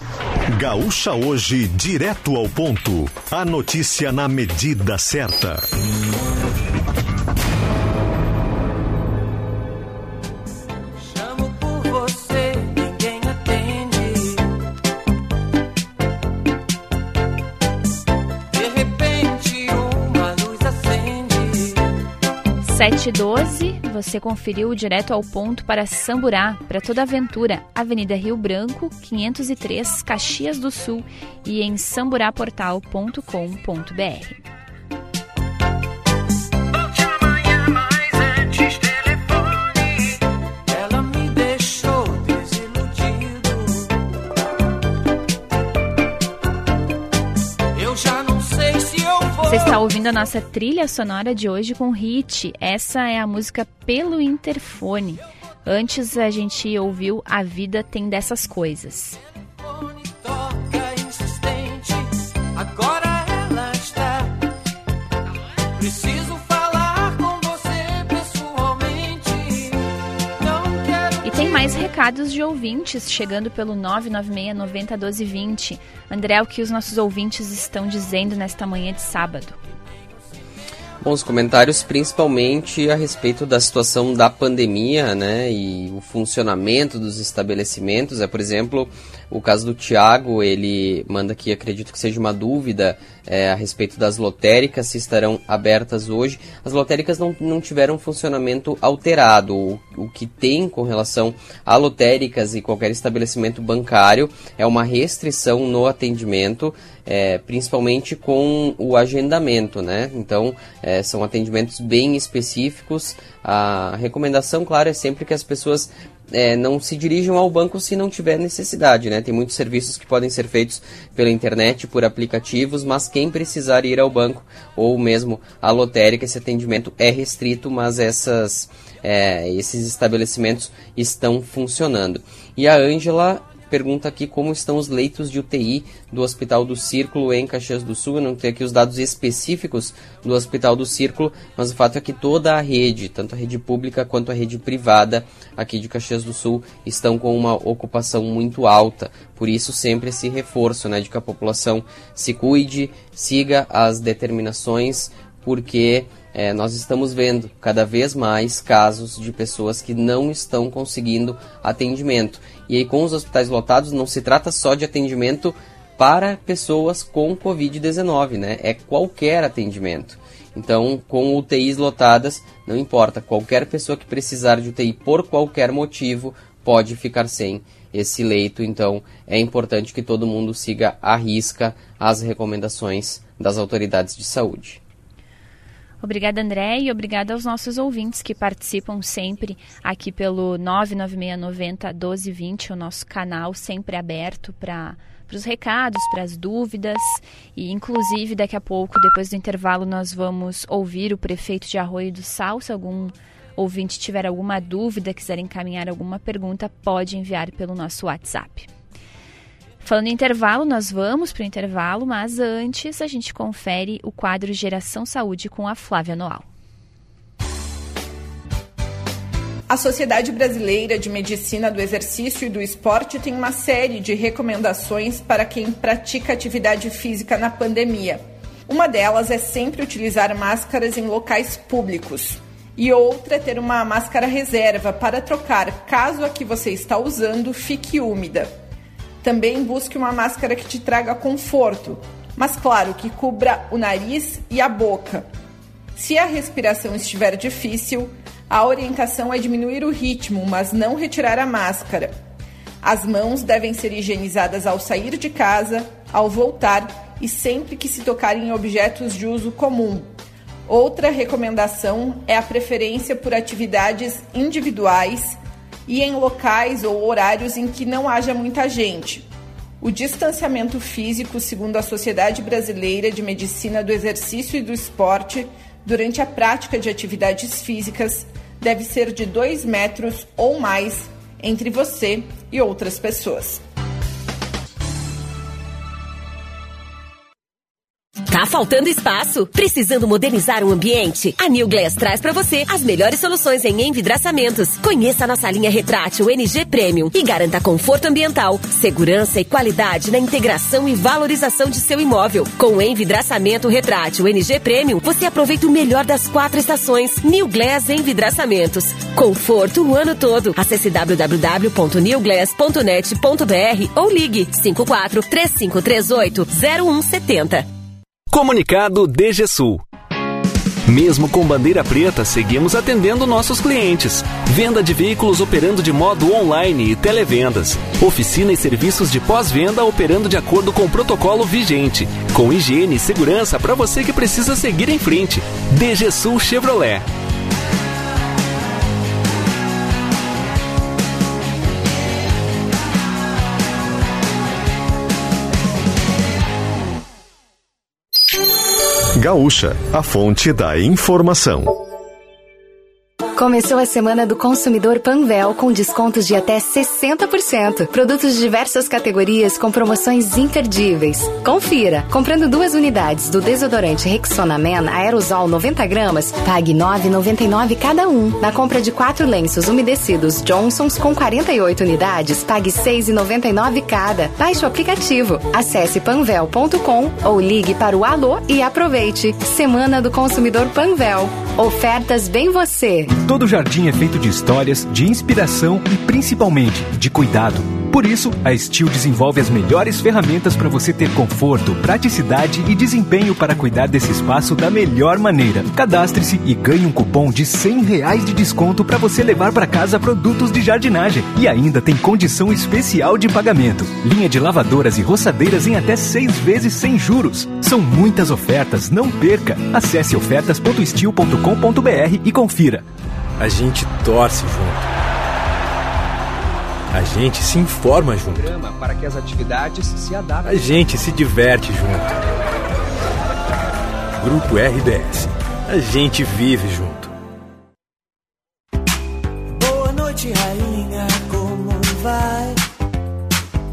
Speaker 1: Gaúcha Hoje, direto ao ponto. A notícia na medida certa.
Speaker 4: Chamo por você, ninguém atende. De repente uma luz acende.
Speaker 2: sete e doze, você conferiu direto ao ponto para Samburá, para toda a aventura, Avenida Rio Branco, quinhentos e três, Caxias do Sul e em samburaportal ponto com ponto b r.
Speaker 4: Ela me deixou desiludido. Eu já não sei se eu vou.
Speaker 2: Você está ouvindo a nossa trilha sonora de hoje com Hit. Essa é a música Pelo Interfone. Antes a gente ouviu A Vida Tem Dessas Coisas.
Speaker 4: Toca insistente, agora ela está. Preciso falar com você pessoalmente. Não quero.
Speaker 2: E tem mais recados de ouvintes chegando pelo nove nove seis, nove zero um dois dois zero. André, o que os nossos ouvintes estão dizendo nesta manhã de sábado?
Speaker 3: Bons comentários, principalmente a respeito da situação da pandemia, né, e o funcionamento dos estabelecimentos. É, por exemplo, o caso do Tiago, ele manda aqui, acredito que seja uma dúvida é, a respeito das lotéricas, se estarão abertas hoje. As lotéricas não, não tiveram funcionamento alterado. O, o que tem com relação a lotéricas e qualquer estabelecimento bancário é uma restrição no atendimento, é, principalmente com o agendamento, né? Então, é, são atendimentos bem específicos. A recomendação, claro, é sempre que as pessoas é, não se dirijam ao banco se não tiver necessidade, né? Tem muitos serviços que podem ser feitos pela internet, por aplicativos, mas quem precisar ir ao banco ou mesmo à lotérica, esse atendimento é restrito, mas essas, é, esses estabelecimentos estão funcionando. E a Ângela pergunta aqui como estão os leitos de U T I do Hospital do Círculo em Caxias do Sul. Eu não tenho aqui os dados específicos do Hospital do Círculo, mas o fato é que toda a rede, tanto a rede pública quanto a rede privada aqui de Caxias do Sul, estão com uma ocupação muito alta. Por isso, sempre esse reforço, né, de que a população se cuide, siga as determinações, porque é, nós estamos vendo cada vez mais casos de pessoas que não estão conseguindo atendimento. E aí, com os hospitais lotados, não se trata só de atendimento para pessoas com covid dezenove, né? É qualquer atendimento. Então, com U T Is lotadas, não importa, qualquer pessoa que precisar de U T I por qualquer motivo pode ficar sem esse leito. Então, é importante que todo mundo siga à risca as recomendações das autoridades de saúde.
Speaker 2: Obrigada, André, e obrigada aos nossos ouvintes que participam sempre aqui pelo nove nove seis nove zero um dois dois zero, o nosso canal sempre aberto para os recados, para as dúvidas. E, inclusive, daqui a pouco, depois do intervalo, nós vamos ouvir o prefeito de Arroio do Sal. Se algum ouvinte tiver alguma dúvida, quiser encaminhar alguma pergunta, pode enviar pelo nosso WhatsApp. Falando em intervalo, nós vamos para o intervalo, mas antes a gente confere o quadro Geração Saúde com a Flávia Noal.
Speaker 13: A Sociedade Brasileira de Medicina do Exercício e do Esporte tem uma série de recomendações para quem pratica atividade física na pandemia. Uma delas é sempre utilizar máscaras em locais públicos. E outra é ter uma máscara reserva para trocar caso a que você está usando fique úmida. Também busque uma máscara que te traga conforto, mas claro, que cubra o nariz e a boca. Se a respiração estiver difícil, a orientação é diminuir o ritmo, mas não retirar a máscara. As mãos devem ser higienizadas ao sair de casa, ao voltar e sempre que se tocar em objetos de uso comum. Outra recomendação é a preferência por atividades individuais e em locais ou horários em que não haja muita gente. O distanciamento físico, segundo a Sociedade Brasileira de Medicina do Exercício e do Esporte, durante a prática de atividades físicas, deve ser de dois metros ou mais entre você e outras pessoas.
Speaker 5: Tá faltando espaço? Precisando modernizar o ambiente? A New Glass traz para você as melhores soluções em envidraçamentos. Conheça a nossa linha retrátil N G Premium e garanta conforto ambiental, segurança e qualidade na integração e valorização de seu imóvel. Com o envidraçamento retrátil N G Premium, você aproveita o melhor das quatro estações. New Glass Envidraçamentos. Conforto o ano todo. Acesse w w w ponto new glass ponto net ponto b r ou ligue cinco quatro três cinco três oito zero um sete zero.
Speaker 7: Comunicado DGSul. Mesmo com bandeira preta, seguimos atendendo nossos clientes. Venda de veículos operando de modo online e televendas. Oficina e serviços de pós-venda operando de acordo com o protocolo vigente. Com higiene e segurança para você que precisa seguir em frente. DGSul Chevrolet.
Speaker 1: Gaúcha, a fonte da informação.
Speaker 14: Começou a Semana do Consumidor Panvel com descontos de até sessenta por cento. Produtos de diversas categorias com promoções imperdíveis. Confira. Comprando duas unidades do desodorante Rexona Man Aerosol noventa gramas, pague nove reais e noventa e nove centavos cada um. Na compra de quatro lenços umedecidos Johnsons com quarenta e oito unidades, pague seis reais e noventa e nove centavos cada. Baixe o aplicativo. Acesse panvel ponto com ou ligue para o Alô e aproveite. Semana do Consumidor Panvel. Ofertas bem você.
Speaker 15: Todo jardim é feito de histórias, de inspiração e principalmente de cuidado. Por isso, a Steel desenvolve as melhores ferramentas para você ter conforto, praticidade e desempenho para cuidar desse espaço da melhor maneira. Cadastre-se e ganhe um cupom de cem reais de desconto para você levar para casa produtos de jardinagem. E ainda tem condição especial de pagamento. Linha de lavadoras e roçadeiras em até seis vezes sem juros. São muitas ofertas, não perca. Acesse ofertas ponto steel ponto com ponto b r e confira.
Speaker 16: A gente torce junto. A gente se informa junto.
Speaker 17: Para que as atividades se adaptem.
Speaker 16: A gente se diverte junto. Grupo R D S. A gente vive junto.
Speaker 4: Boa noite, rainha, como vai?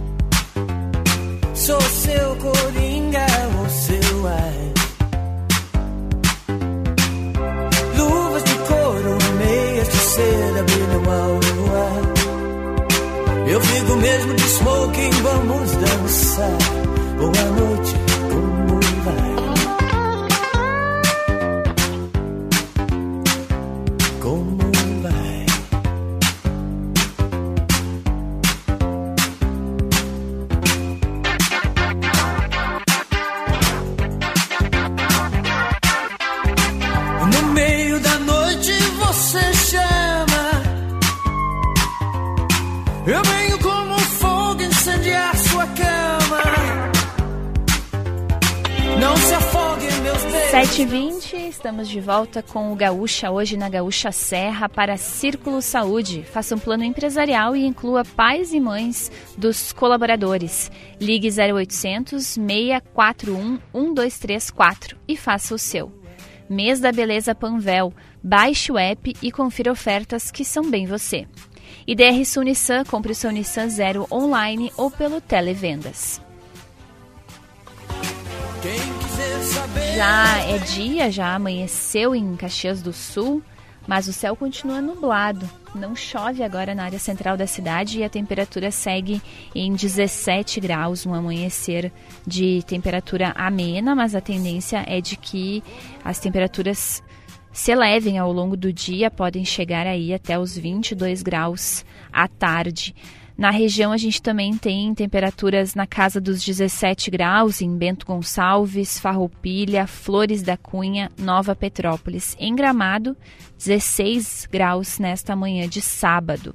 Speaker 4: mesmo de smoking, vamos dançar. Boa noite, como vai? Como vai? No meio da noite você chama, eu venho como um fogo incendiar sua cama. Não se afogue, meus beijos.
Speaker 2: sete e vinte, estamos de volta com o Gaúcha Hoje na Gaúcha Serra para Círculo Saúde. Faça um plano empresarial e inclua pais e mães dos colaboradores. Ligue zero oitocentos, seis quatro um, um dois três quatro e faça o seu. Mês da Beleza Panvel. Baixe o app e confira ofertas que são bem você. I D R Sul Nissan, compre o seu Nissan Zero online ou pelo Televendas. Já é dia, já amanheceu em Caxias do Sul, mas o céu continua nublado. Não chove agora na área central da cidade e a temperatura segue em dezessete graus, um amanhecer de temperatura amena, mas a tendência é de que as temperaturas se elevem ao longo do dia, podem chegar aí até os vinte e dois graus à tarde. Na região a gente também tem temperaturas na casa dos dezessete graus em Bento Gonçalves, Farroupilha, Flores da Cunha, Nova Petrópolis. Em Gramado, dezesseis graus nesta manhã de sábado.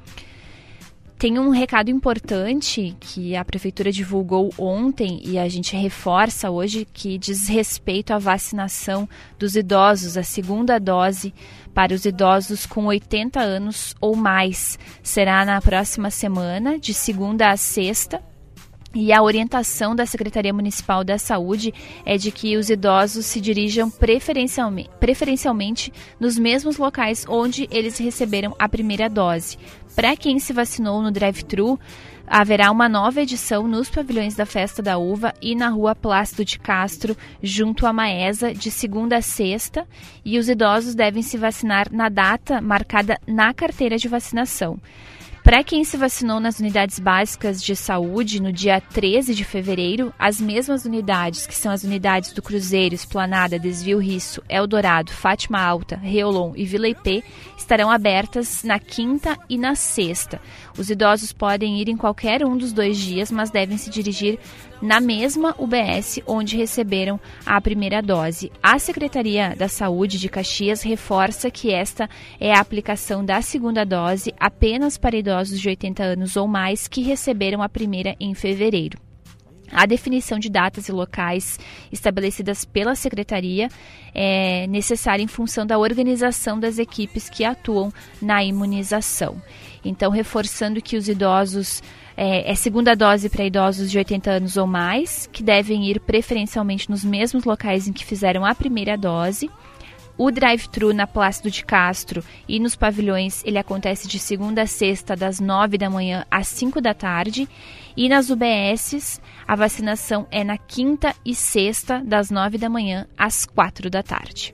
Speaker 2: Tem um recado importante que a Prefeitura divulgou ontem e a gente reforça hoje, que diz respeito à vacinação dos idosos, a segunda dose para os idosos com oitenta anos ou mais. Será na próxima semana, de segunda a sexta. E a orientação da Secretaria Municipal da Saúde é de que os idosos se dirijam preferencialmente, preferencialmente nos mesmos locais onde eles receberam a primeira dose. Para quem se vacinou no drive-thru, haverá uma nova edição nos pavilhões da Festa da Uva e na Rua Plácido de Castro, junto à Maesa, de segunda a sexta, e os idosos devem se vacinar na data marcada na carteira de vacinação. Para quem se vacinou nas unidades básicas de saúde no dia treze de fevereiro, as mesmas unidades, que são as unidades do Cruzeiro, Esplanada, Desvio Risso, Eldorado, Fátima Alta, Reolon e Vila Ipê, estarão abertas na quinta e na sexta. Os idosos podem ir em qualquer um dos dois dias, mas devem se dirigir na mesma U B S onde receberam a primeira dose. A Secretaria da Saúde de Caxias reforça que esta é a aplicação da segunda dose apenas para idosos de oitenta anos ou mais que receberam a primeira em fevereiro. A definição de datas e locais estabelecidas pela Secretaria é necessária em função da organização das equipes que atuam na imunização. Então, reforçando que os idosos, é, é segunda dose para idosos de oitenta anos ou mais, que devem ir preferencialmente nos mesmos locais em que fizeram a primeira dose. O drive-thru na Plácido de Castro e nos pavilhões, ele acontece de segunda a sexta, das nove da manhã às cinco da tarde. E nas U B Ss, a vacinação é na quinta e sexta, das nove da manhã às quatro da tarde.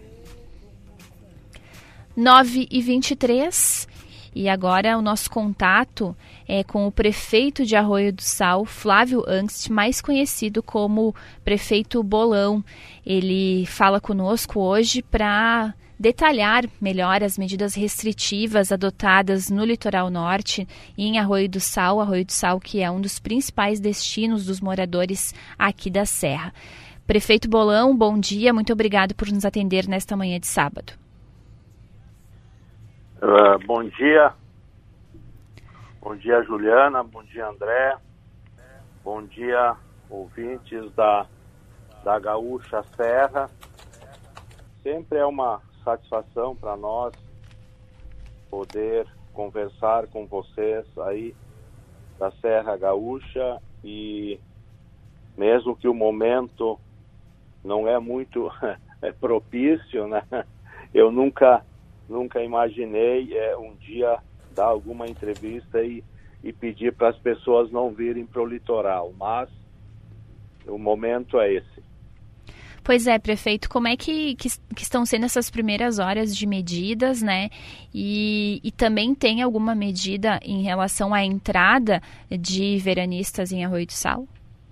Speaker 2: nove e vinte e três. E agora o nosso contato é com o prefeito de Arroio do Sal, Flávio Angst, mais conhecido como Prefeito Bolão. Ele fala conosco hoje para detalhar melhor as medidas restritivas adotadas no litoral norte e em Arroio do Sal, Arroio do Sal que é um dos principais destinos dos moradores aqui da Serra. Prefeito Bolão, bom dia, muito obrigado por nos atender nesta manhã de sábado.
Speaker 18: Uh, bom dia, bom dia Juliana, bom dia André, bom dia ouvintes da, da Gaúcha Serra. Sempre é uma satisfação para nós poder conversar com vocês aí da Serra Gaúcha, e mesmo que o momento não é muito é propício, né? Eu nunca Nunca imaginei é, um dia dar alguma entrevista e, e pedir para as pessoas não virem para o litoral, mas o momento é esse.
Speaker 2: Pois é, prefeito, como é que, que, que estão sendo essas primeiras horas de medidas, né? E, e também tem alguma medida em relação à entrada de veranistas em Arroio do Sal?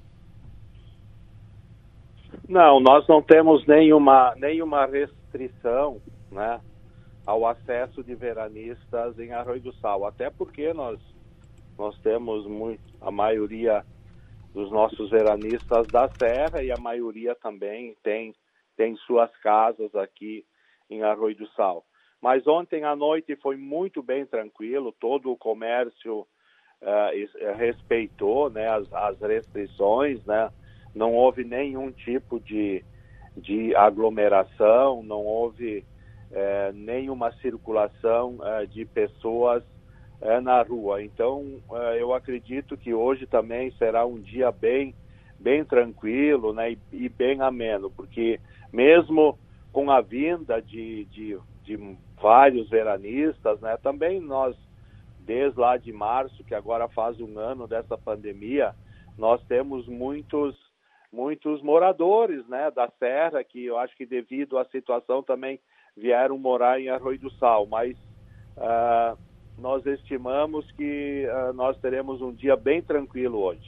Speaker 18: Não, nós não temos nenhuma, nenhuma restrição, né, ao acesso de veranistas em Arroio do Sal, até porque nós, nós temos muito, a maioria dos nossos veranistas da Serra e a maioria também tem, tem suas casas aqui em Arroio do Sal. Mas ontem à noite foi muito bem tranquilo, todo o comércio uh, respeitou, né, as, as restrições, né, não houve nenhum tipo de, de aglomeração, não houve uh, nenhuma circulação uh, de pessoas uh, na rua. Então, uh, eu acredito que hoje também será um dia bem, bem tranquilo, né, e, e bem ameno, porque mesmo com a vinda de, de, de vários veranistas, né, também nós, desde lá de março, que agora faz um ano dessa pandemia, nós temos muitos, muitos moradores, né, da Serra, que eu acho que devido à situação também vieram morar em Arroio do Sal, mas uh, nós estimamos que uh, nós teremos um dia bem tranquilo hoje.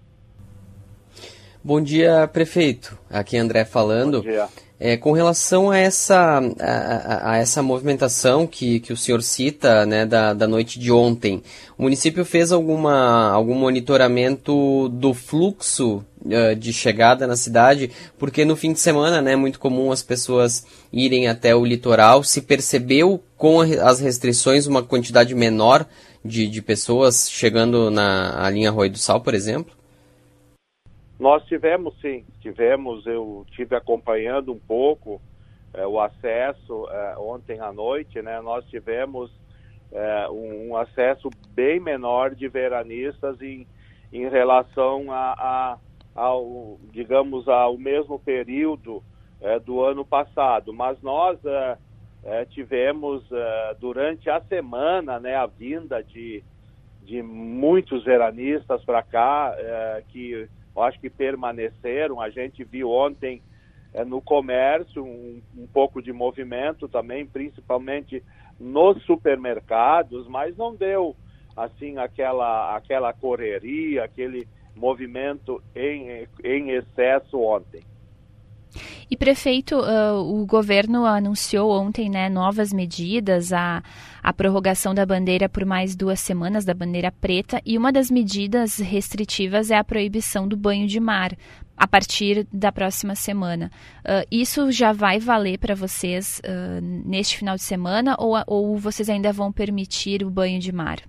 Speaker 3: Bom dia, prefeito. Aqui é André falando.
Speaker 18: Bom dia.
Speaker 3: É, com relação a essa, a, a essa movimentação que, que o senhor cita, né, da, da noite de ontem, o município fez alguma, algum monitoramento do fluxo uh, de chegada na cidade? Porque no fim de semana, né, é muito comum as pessoas irem até o litoral. Se percebeu com as restrições uma quantidade menor de, de pessoas chegando na a linha Arroio do Sal, por exemplo?
Speaker 18: Nós tivemos, sim, tivemos, eu tive acompanhando um pouco é, o acesso é, ontem à noite, né, nós tivemos é, um, um acesso bem menor de veranistas em, em relação a, a, ao, digamos, ao mesmo período é, do ano passado, mas nós é, é, tivemos é, durante a semana, né, a vinda de, de muitos veranistas para cá, é, que eu acho que permaneceram. A gente viu ontem é, no comércio um, um pouco de movimento também, principalmente nos supermercados, mas não deu assim aquela, aquela correria, aquele movimento em, em excesso ontem.
Speaker 2: E, prefeito, uh, o governo anunciou ontem, né, novas medidas, a, a prorrogação da bandeira por mais duas semanas, da bandeira preta, e uma das medidas restritivas é a proibição do banho de mar, a partir da próxima semana. Uh, isso já vai valer para vocês uh, neste final de semana, ou, ou vocês ainda vão permitir o banho de mar?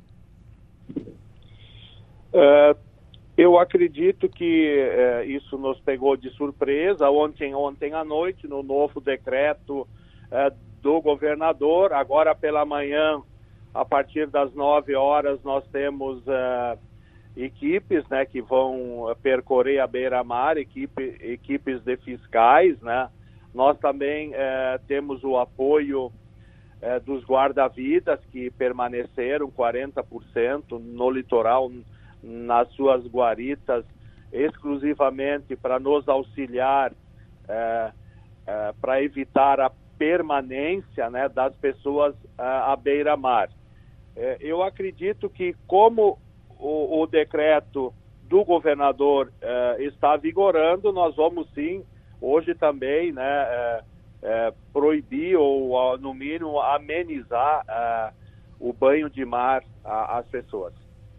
Speaker 18: Uh... Eu acredito que eh, isso nos pegou de surpresa ontem, ontem à noite, no novo decreto eh, do governador. Agora pela manhã, a partir das nove horas, nós temos eh, equipes, né, que vão percorrer a beira-mar, equipe, equipes de fiscais, né? Nós também eh, temos o apoio eh, dos guarda-vidas, que permaneceram quarenta por cento no litoral, nas suas guaritas, exclusivamente para nos auxiliar, é, é, para evitar a permanência, né, das pessoas é, à beira-mar. É, eu acredito que, como o, o decreto do governador é, está vigorando, nós vamos sim, hoje também, né, é, é, proibir ou, no mínimo, amenizar é, o banho de mar às pessoas.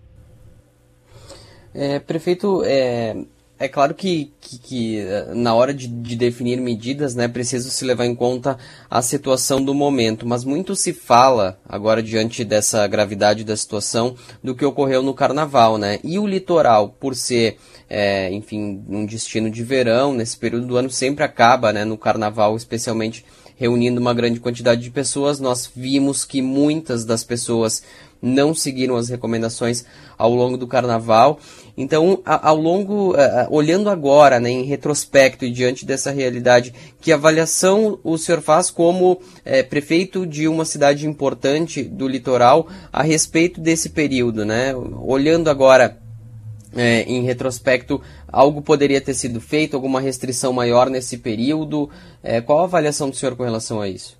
Speaker 3: É, prefeito, é, é claro que, que, que na hora de, de definir medidas, né, preciso se levar em conta a situação do momento, mas muito se fala agora, diante dessa gravidade da situação, do que ocorreu no Carnaval, né? E o litoral, por ser, é, enfim, um destino de verão, nesse período do ano sempre acaba, né, no Carnaval especialmente, reunindo uma grande quantidade de pessoas. Nós vimos que muitas das pessoas não seguiram as recomendações ao longo do Carnaval. Então, ao longo, uh, olhando agora, né, em retrospecto e diante dessa realidade, que avaliação o senhor faz como uh, prefeito de uma cidade importante do litoral a respeito desse período, né? Olhando agora É, em retrospecto, algo poderia ter sido feito, alguma restrição maior nesse período? É, qual a avaliação do senhor com relação a isso?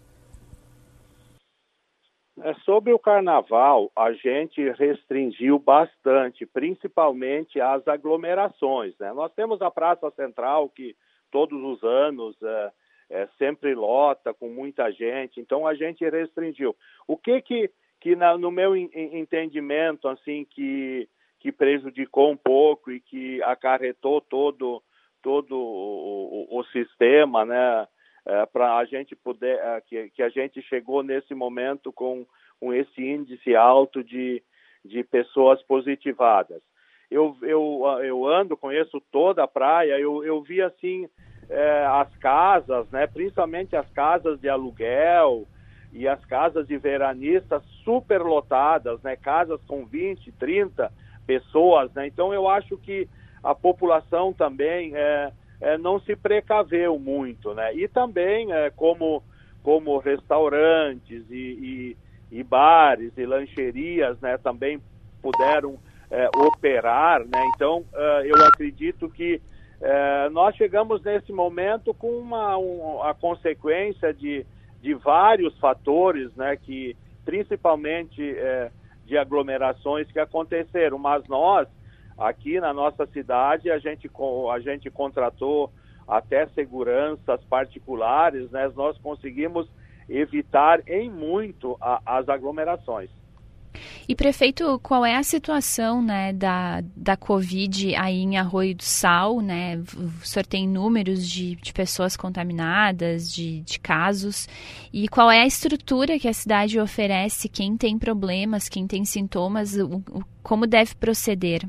Speaker 18: É, sobre o carnaval, a gente restringiu bastante, principalmente as aglomerações, né? Nós temos a Praça Central, que todos os anos é, é, sempre lota com muita gente, então a gente restringiu. O que que, que na, no meu entendimento, assim, que, que prejudicou um pouco e que acarretou todo, todo o, o, o sistema, né? É, para a gente poder, é, que, que a gente chegou nesse momento com, com esse índice alto de, de pessoas positivadas. Eu, eu, eu ando, conheço toda a praia, eu, eu vi assim é, as casas, né, principalmente as casas de aluguel e as casas de veranistas super lotadas, né, casas com vinte, trinta pessoas, né, então eu acho que a população também é, É, não se precaveu muito, né? E também, é, como, como restaurantes e, e, e bares e lancherias, né, também puderam é, operar, né? Então, é, eu acredito que é, nós chegamos nesse momento com uma, um, a consequência de, de vários fatores, né, que, principalmente é, de aglomerações que aconteceram, mas nós, aqui na nossa cidade, a gente, a gente contratou até seguranças particulares, né? Nós conseguimos evitar em muito a, as aglomerações.
Speaker 2: E, prefeito, qual é a situação, né, da, da Covid aí em Arroio do Sal, né? O senhor tem números de, de pessoas contaminadas, de, de casos, e qual é a estrutura que a cidade oferece, quem tem problemas, quem tem sintomas, o, o, como deve proceder?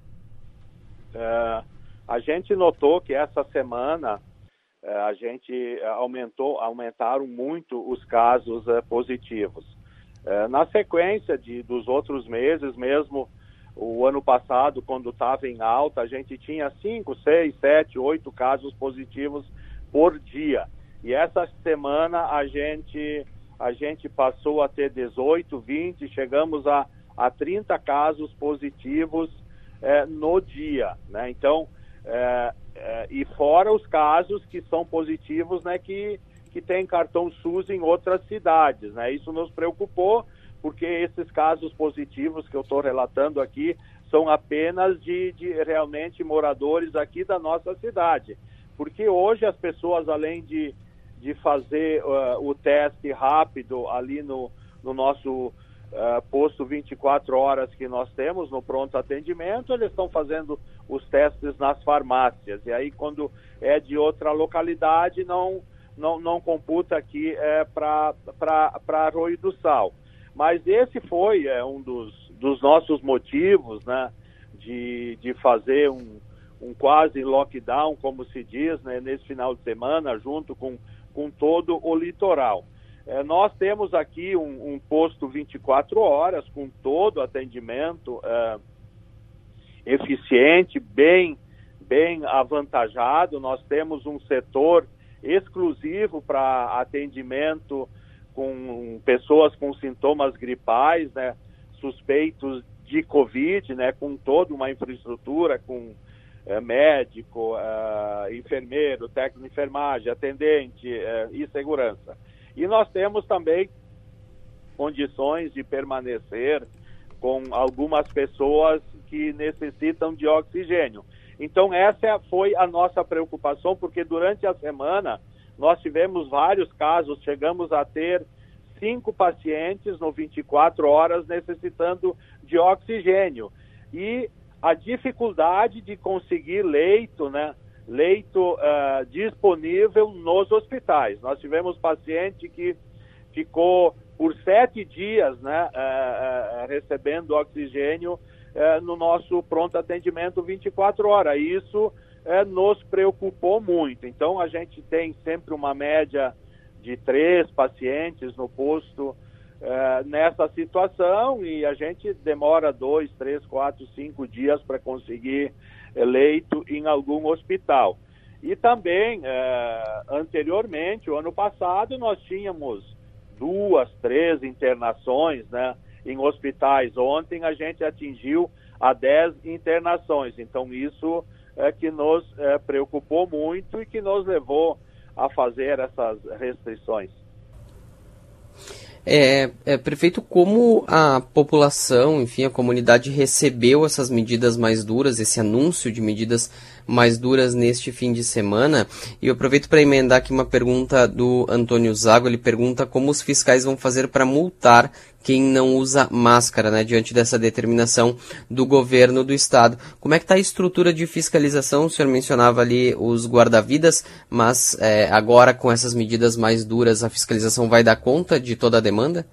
Speaker 18: Uh, a gente notou que essa semana uh, a gente aumentou, aumentaram muito os casos uh, positivos. Uh, na sequência de, dos outros meses, mesmo o ano passado, quando estava em alta, a gente tinha cinco, seis, sete, oito casos positivos por dia. E essa semana a gente, a gente passou a ter dezoito, vinte, chegamos a, a trinta casos positivos É, no dia, né? Então, é, é, e fora os casos que são positivos, né, que, que tem cartão SUS em outras cidades, né? Isso nos preocupou, porque esses casos positivos que eu estou relatando aqui são apenas de, de realmente moradores aqui da nossa cidade. Porque hoje as pessoas, além de, de fazer uh, o teste rápido ali no, no nosso Uh, posto vinte e quatro horas que nós temos no pronto atendimento, eles estão fazendo os testes nas farmácias, e aí quando é de outra localidade não, não, não computa aqui é, para Arroio do Sal. Mas esse foi é, um dos, dos nossos motivos, né, de, de fazer um, um quase lockdown, como se diz, né, nesse final de semana, junto com, com todo o litoral. É, nós temos aqui um, um posto vinte e quatro horas com todo atendimento é, eficiente, bem, bem avantajado. Nós temos um setor exclusivo para atendimento com pessoas com sintomas gripais, né, suspeitos de Covid, né, com toda uma infraestrutura, com é, médico, é, enfermeiro, técnico de enfermagem, atendente é, e segurança. E nós temos também condições de permanecer com algumas pessoas que necessitam de oxigênio. Então essa foi a nossa preocupação, porque durante a semana nós tivemos vários casos, chegamos a ter cinco pacientes no vinte e quatro horas necessitando de oxigênio. E a dificuldade de conseguir leito, né? leito uh, disponível nos hospitais. Nós tivemos paciente que ficou por sete dias, né, uh, uh, recebendo oxigênio uh, no nosso pronto atendimento vinte e quatro horas. Isso uh, nos preocupou muito. Então, a gente tem sempre uma média de três pacientes no posto uh, nessa situação, e a gente demora dois, três, quatro, cinco dias para conseguir leito em algum hospital. E também, eh, anteriormente, o ano passado, nós tínhamos duas, três internações, né, em hospitais. Ontem a gente atingiu a dez internações, então isso é que nos é, preocupou muito e que nos levou a fazer essas restrições.
Speaker 3: É, é, prefeito, como a população, enfim, a comunidade recebeu essas medidas mais duras, esse anúncio de medidas mais duras neste fim de semana? E eu aproveito para emendar aqui uma pergunta do Antônio Zago. Ele pergunta como os fiscais vão fazer para multar quem não usa máscara, né, diante dessa determinação do governo do estado. Como é que está a estrutura de fiscalização? O senhor mencionava ali os guarda-vidas, mas é, agora com essas medidas mais duras, a fiscalização vai dar conta de toda a demanda?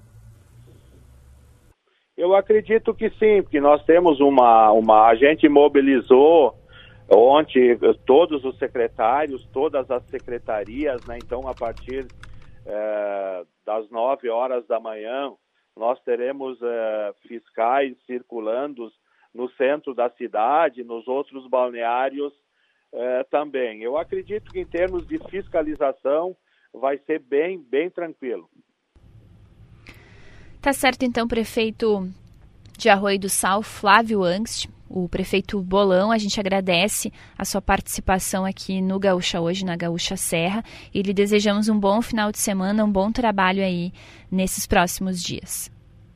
Speaker 18: Eu acredito que sim, porque nós temos uma... uma a gente mobilizou ontem todos os secretários, todas as secretarias, né? Então, a partir é, das nove horas da manhã, nós teremos é, fiscais circulando no centro da cidade, nos outros balneários é, também. Eu acredito que em termos de fiscalização vai ser bem, bem tranquilo.
Speaker 2: Tá certo, então, prefeito de Arroio do Sal, Flávio Angst, o prefeito Bolão, a gente agradece a sua participação aqui no Gaúcha Hoje, na Gaúcha Serra, e lhe desejamos um bom final de semana, um bom trabalho aí nesses próximos dias.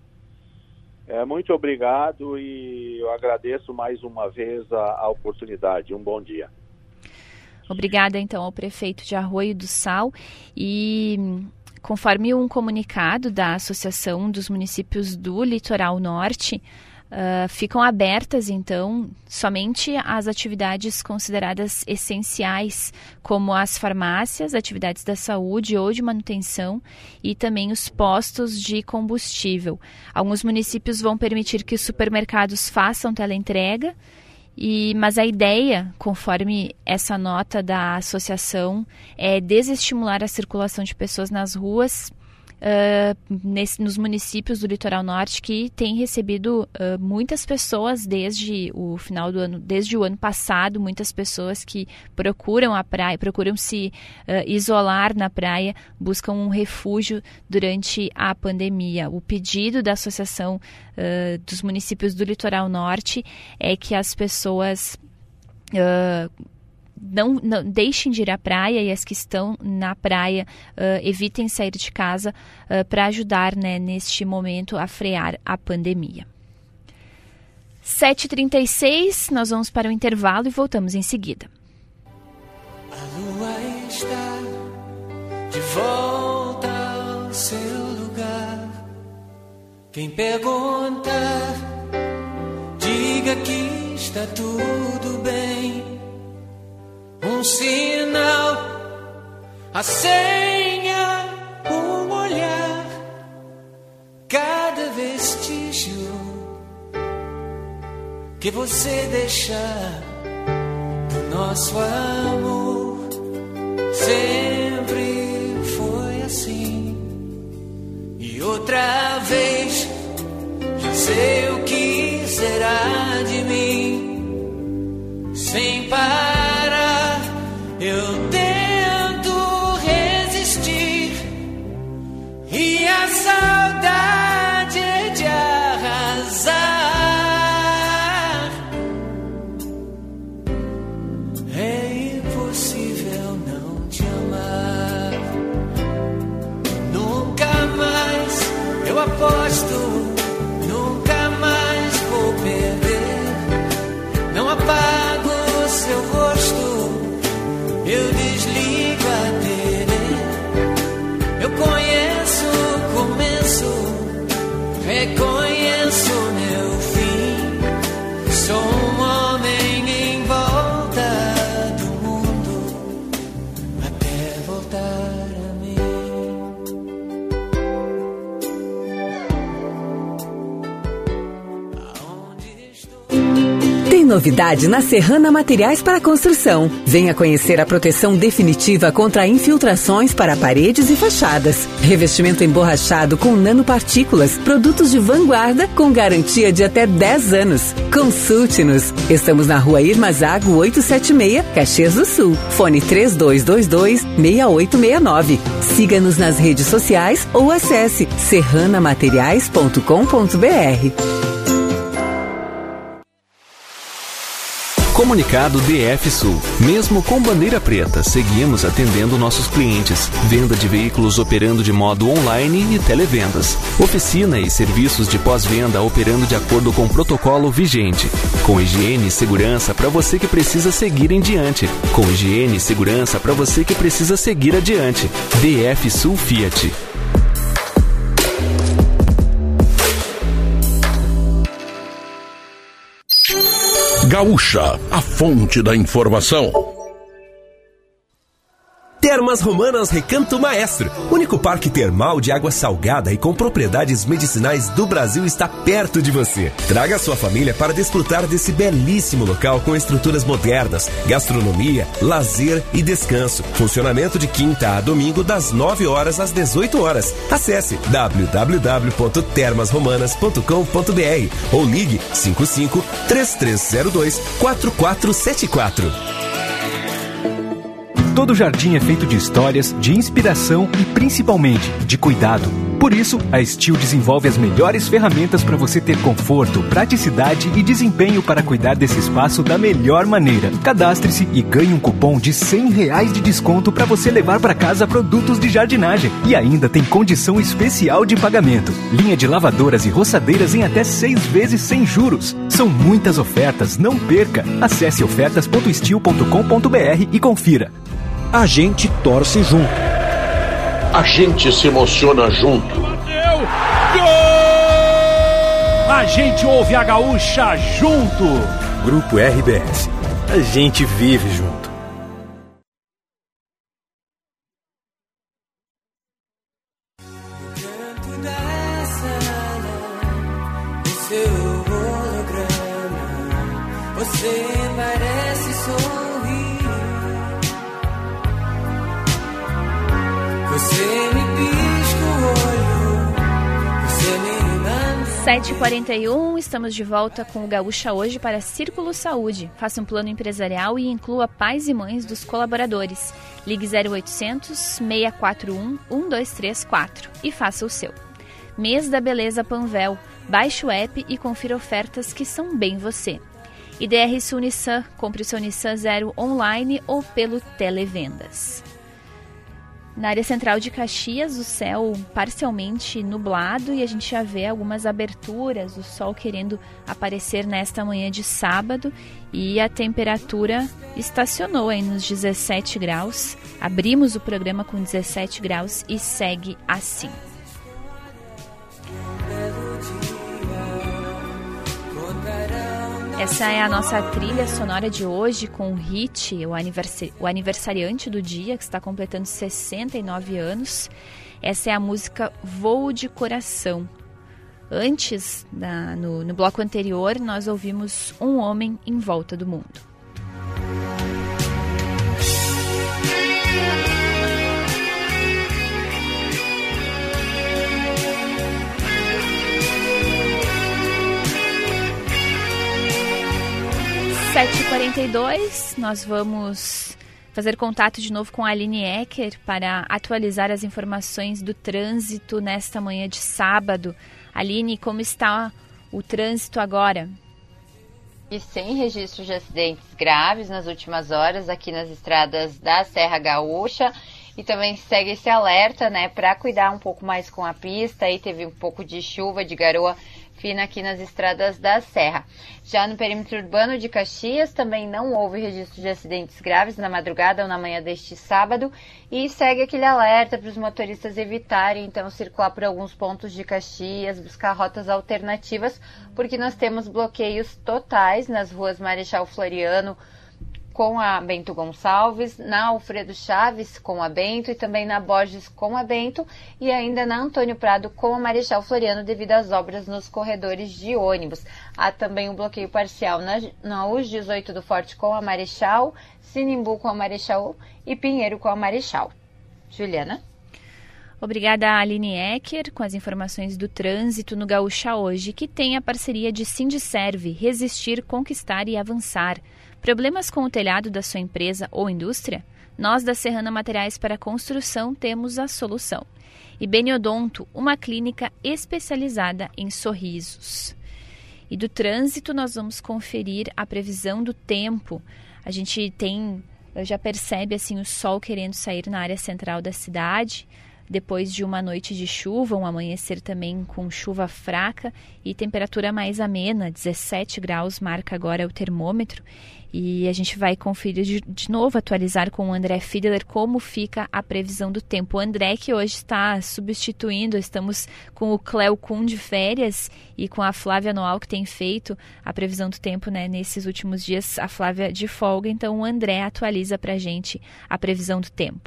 Speaker 18: É, muito obrigado e eu agradeço mais uma vez a, a oportunidade. Um bom dia.
Speaker 2: Obrigada, então, ao prefeito de Arroio do Sal. E conforme um comunicado da Associação dos Municípios do Litoral Norte, Uh, ficam abertas, então, somente as atividades consideradas essenciais, como as farmácias, atividades da saúde ou de manutenção e também os postos de combustível. Alguns municípios vão permitir que os supermercados façam teleentrega, e, mas a ideia, conforme essa nota da associação, é desestimular a circulação de pessoas nas ruas, Uh, nesse, nos municípios do Litoral Norte, que tem recebido uh, muitas pessoas desde o final do ano, desde o ano passado, muitas pessoas que procuram a praia, procuram se uh, isolar na praia, buscam um refúgio durante a pandemia. O pedido da Associação uh, dos Municípios do Litoral Norte é que as pessoas uh, Não, não deixem de ir à praia, e as que estão na praia uh, evitem sair de casa uh, para ajudar, né, neste momento a frear a pandemia. sete e trinta e seis, nós vamos para o intervalo e voltamos em seguida.
Speaker 4: A lua está de volta ao seu lugar. Quem perguntar, diga que está tudo bem. Um sinal, a senha, um olhar, cada vestígio que você deixar do nosso amor. Sempre foi assim. E outra vez, já sei o que será de mim. Sem parar, eu tento resistir, e a saudade é de arrasar. É impossível não te amar. Nunca mais, eu aposto, nunca mais vou perder. Não apago o seu rosto, eu desligo a T V. Eu conheço o começo
Speaker 19: novidade na Serrana Materiais para Construção. Venha conhecer a proteção definitiva contra infiltrações para paredes e fachadas. Revestimento emborrachado com nanopartículas, produtos de vanguarda com garantia de até dez anos. Consulte-nos. Estamos na Rua Irmazago oitocentos e setenta e seis, Caxias do Sul. Fone três dois dois dois, seis oito seis nove. Siga-nos nas redes sociais ou acesse serrana materiais ponto com ponto b r.
Speaker 15: Comunicado D F Sul. Mesmo com bandeira preta, seguimos atendendo nossos clientes. Venda de veículos operando de modo online e televendas. Oficina e serviços de pós-venda operando de acordo com o protocolo vigente. Com higiene e segurança para você que precisa seguir em diante. Com higiene e segurança para você que precisa seguir adiante. D F Sul Fiat.
Speaker 20: Gaúcha, a fonte da informação.
Speaker 7: Termas Romanas Recanto Maestro. Único parque termal de água salgada e com propriedades medicinais do Brasil está perto de você. Traga sua família para desfrutar desse belíssimo local com estruturas modernas, gastronomia, lazer e descanso. Funcionamento de quinta a domingo das nove horas às dezoito horas. Acesse w w w ponto termas romanas ponto com ponto b r ou ligue cinco cinco, três três zero dois, quatro quatro sete quatro.
Speaker 15: Todo jardim é feito de histórias, de inspiração e principalmente de cuidado. Por isso, a Steel desenvolve as melhores ferramentas para você ter conforto, praticidade e desempenho para cuidar desse espaço da melhor maneira. Cadastre-se e ganhe um cupom de cem reais de desconto para você levar para casa produtos de jardinagem. E ainda tem condição especial de pagamento. Linha de lavadoras e roçadeiras em até seis vezes sem juros. São muitas ofertas, não perca. Acesse ofertas ponto steel ponto com ponto b r e confira.
Speaker 21: A gente torce junto.
Speaker 20: A gente se emociona junto.
Speaker 21: Gol! A gente ouve a Gaúcha junto.
Speaker 16: Grupo R B S. A gente vive junto.
Speaker 4: Você parece sorrir. Você me pisca o olho, você me manda...
Speaker 2: sete e quarenta e um, estamos de volta com o Gaúcha hoje para Círculo Saúde. Faça um plano empresarial e inclua pais e mães dos colaboradores. Ligue zero oitocentos, seis quatro um, um dois três quatro e faça o seu. Mês da Beleza Panvel. Baixe o app e confira ofertas que são bem você. I D R Sul Nissan, compre o seu Nissan Zero online ou pelo Televendas. Na área central de Caxias, o céu parcialmente nublado e a gente já vê algumas aberturas, o sol querendo aparecer nesta manhã de sábado e a temperatura estacionou aí nos dezessete graus. Abrimos o programa com dezessete graus e segue assim. Essa é a nossa trilha sonora de hoje com o Hit, o, aniversari- o aniversariante do dia, que está completando sessenta e nove anos. Essa é a música Voo de Coração. Antes, na, no, no bloco anterior, nós ouvimos Um Homem em Volta do Mundo. sete e quarenta e dois, nós vamos fazer contato de novo com a Aline Ecker para atualizar as informações do trânsito nesta manhã de sábado. Aline, como está o trânsito agora?
Speaker 10: E sem registro de acidentes graves nas últimas horas aqui nas estradas da Serra Gaúcha. E também segue esse alerta, né, para cuidar um pouco mais com a pista. Aí teve um pouco de chuva, de garoa fina aqui nas estradas da Serra. Já no perímetro urbano de Caxias também não houve registro de acidentes graves na madrugada ou na manhã deste sábado. E segue aquele alerta para os motoristas evitarem, então, circular por alguns pontos de Caxias, buscar rotas alternativas, porque nós temos bloqueios totais nas ruas Marechal Floriano, com a Bento Gonçalves, na Alfredo Chaves com a Bento e também na Borges com a Bento e ainda na Antônio Prado com a Marechal Floriano devido às obras nos corredores de ônibus. Há também um bloqueio parcial na, na U S dezoito do Forte com a Marechal, Sinimbu com a Marechal e Pinheiro com a Marechal. Juliana?
Speaker 2: Obrigada a Aline Ecker com as informações do trânsito no Gaúcha Hoje, que tem a parceria de Sindiserve, Resistir, Conquistar e Avançar. Problemas com o telhado da sua empresa ou indústria? Nós da Serrana Materiais para Construção temos a solução. E Beniodonto, uma clínica especializada em sorrisos. E do trânsito nós vamos conferir a previsão do tempo. A gente tem, já percebe assim o sol querendo sair na área central da cidade, depois de uma noite de chuva, um amanhecer também com chuva fraca e temperatura mais amena, dezessete graus marca agora o termômetro. E a gente vai conferir de, de novo, atualizar com o André Fiedler como fica a previsão do tempo. O André que hoje está substituindo, estamos com o Cléo Kuhn de férias e com a Flávia Noal que tem feito a previsão do tempo, né, nesses últimos dias, a Flávia de folga. Então o André atualiza para a gente a previsão do tempo.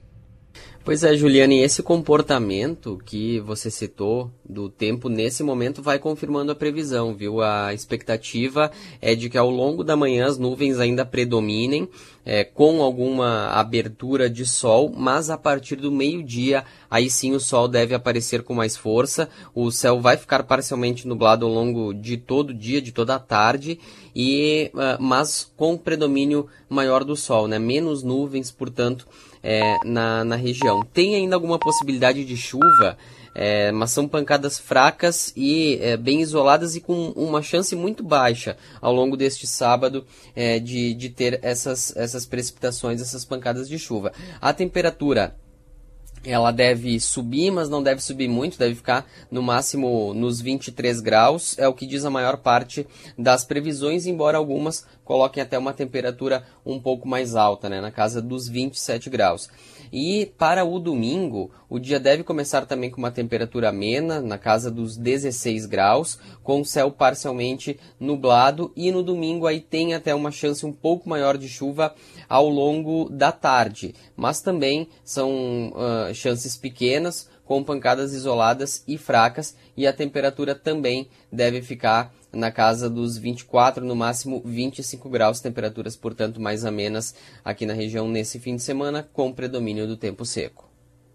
Speaker 3: Pois é, Juliane, esse comportamento que você citou do tempo nesse momento vai confirmando a previsão, viu? A expectativa é de que ao longo da manhã as nuvens ainda predominem, é, com alguma abertura de sol, mas a partir do meio-dia, aí sim o sol deve aparecer com mais força, o céu vai ficar parcialmente nublado ao longo de todo o dia, de toda a tarde, e, uh, mas com predomínio maior do sol, né? Menos nuvens, portanto, É, na, na região. Tem ainda alguma possibilidade de chuva, é, mas são pancadas fracas e é, bem isoladas e com uma chance muito baixa ao longo deste sábado é, de, de ter essas, essas precipitações, essas pancadas de chuva. A temperatura ela deve subir, mas não deve subir muito, deve ficar no máximo nos vinte e três graus, é o que diz a maior parte das previsões, embora algumas coloquem até uma temperatura um pouco mais alta, né, na casa dos vinte e sete graus. E para o domingo, o dia deve começar também com uma temperatura amena, na casa dos dezesseis graus, com o céu parcialmente nublado, e no domingo aí tem até uma chance um pouco maior de chuva ao longo da tarde, mas também são uh, chances pequenas, com pancadas isoladas e fracas, e a temperatura também deve ficar na casa dos vinte e quatro, no máximo vinte e cinco graus, temperaturas, portanto, mais amenas aqui na região nesse fim de semana, com predomínio do tempo seco.